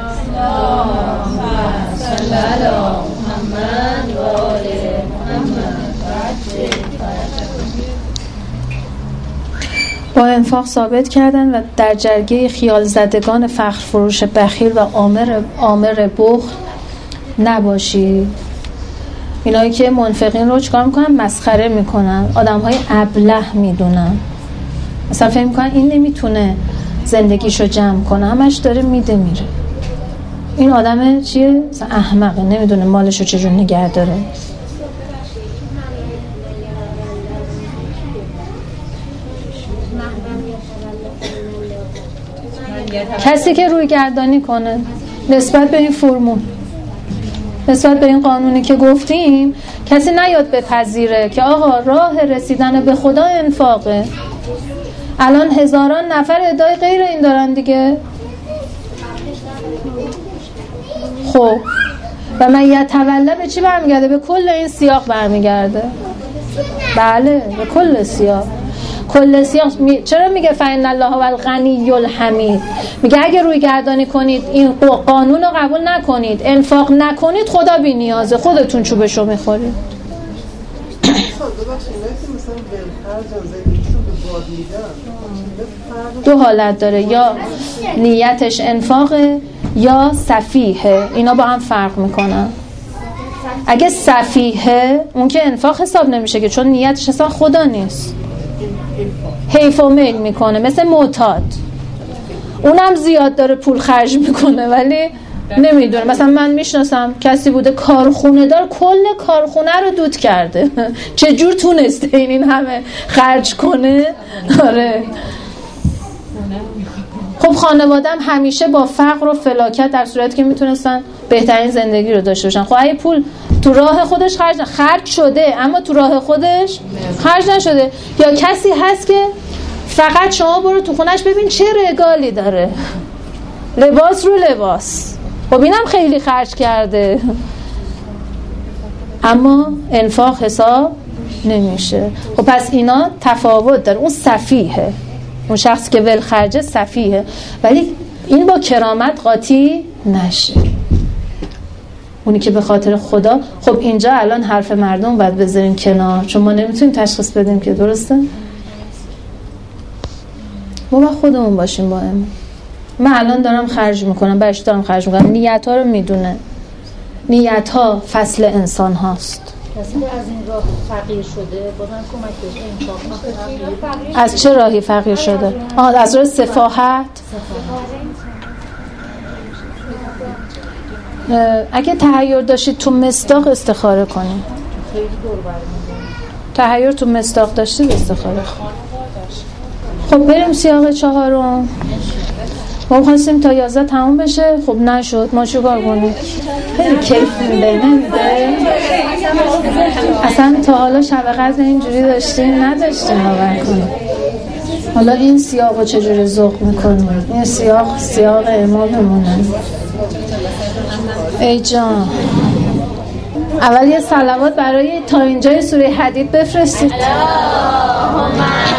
با انفاق ثابت کردن و در جرگه خیال زدگان فخر فروش بخیل و آمر آمر بخل نباشید. اینایی که منفقین رو چکار میکنن؟ مسخره میکنن، آدم های ابله میدونن. مثلا فهم میکنن این نمیتونه زندگیشو جمع کنه، همش داره میده میره. این آدم چیه؟ مثلا احمقه، نمیدونه مالشو چجور نگه داره. کسی که روی گردانی کنه نسبت به این فرمول، نسبت به این قانونی که گفتیم، کسی نیاد بپذیره که آقا راه رسیدن به خدا انفاقه. الان هزاران نفر ادعای غیر این دارن دیگه. خب و من یتوله به چی برمیگرده؟ به کل این سیاق برمیگرده. بله به کل سیاق. کل سیاق می... چرا میگه فإن الله هو الغنی الحمید؟ میگه اگه روی گردانی کنید این قانون رو قبول نکنید، انفاق نکنید، خدا بی نیازه، خودتون چوبشو میخورید. دو حالت داره، یا نیتش انفاقه یا سفیهه، اینا با هم فرق میکنن. اگه سفیهه اون که انفاق حساب نمیشه که، چون نیتش اصلا خدا نیست، حیف و میل میکنه، مثل معتاد، اونم زیاد داره پول خرج میکنه ولی نمیدونه. مثلا من میشناسم کسی بوده کارخونه دار، کل کارخونه رو دود کرده. چجور تونسته این این همه خرج کنه؟ آره. خب خانوادم همیشه با فقر و فلاکت، در صورتی که میتونستن بهترین زندگی رو داشته باشن. خب اگه پول تو راه خودش خرج خرج شده اما تو راه خودش خرج نشده، یا کسی هست که فقط شما برو تو خونش ببین چه رگالی داره، لباس رو لباس، خب اینم خیلی خرج کرده اما انفاق حساب نمیشه. خب پس اینا تفاوت داره. اون سفیهه، اون شخص که ول خرجه سفیهه، ولی این با کرامت قاطی نشه. اونی که به خاطر خدا، خب اینجا الان حرف مردم باید بذاریم کنار، چون ما نمیتونیم تشخیص بدیم که درسته. ما با خودمون باشیم با این. من الان دارم خرج میکنم، برش دارم خرج میکنم، نیت ها رو میدونه. نیت ها فصل انسان هاست. کسی که از این راه فقیر شده بازم کمک بشه انفاق. از چه راهی فقیر شده؟ آه از راه سفاهت. اگه تحیر داشتید تو مصداق استخاره کنید. تحیر تو مصداق داشتید استخاره کنید. خب بریم سیاق چهارم. ما خواستیم تا یازده تموم بشه، خب نشد. ما چه کار کنیم؟ خیلی کیف میده نمیده؟ اصلا تا حالا شب قدر اینجوری داشتیم نداشتیم باور کنیم. حالا این سیاق رو چجوری ذوق میکنیم؟ این سیاق سیاق اماممونه. ای جان اول یه صلوات برای تا اینجای سوره حدید بفرستید.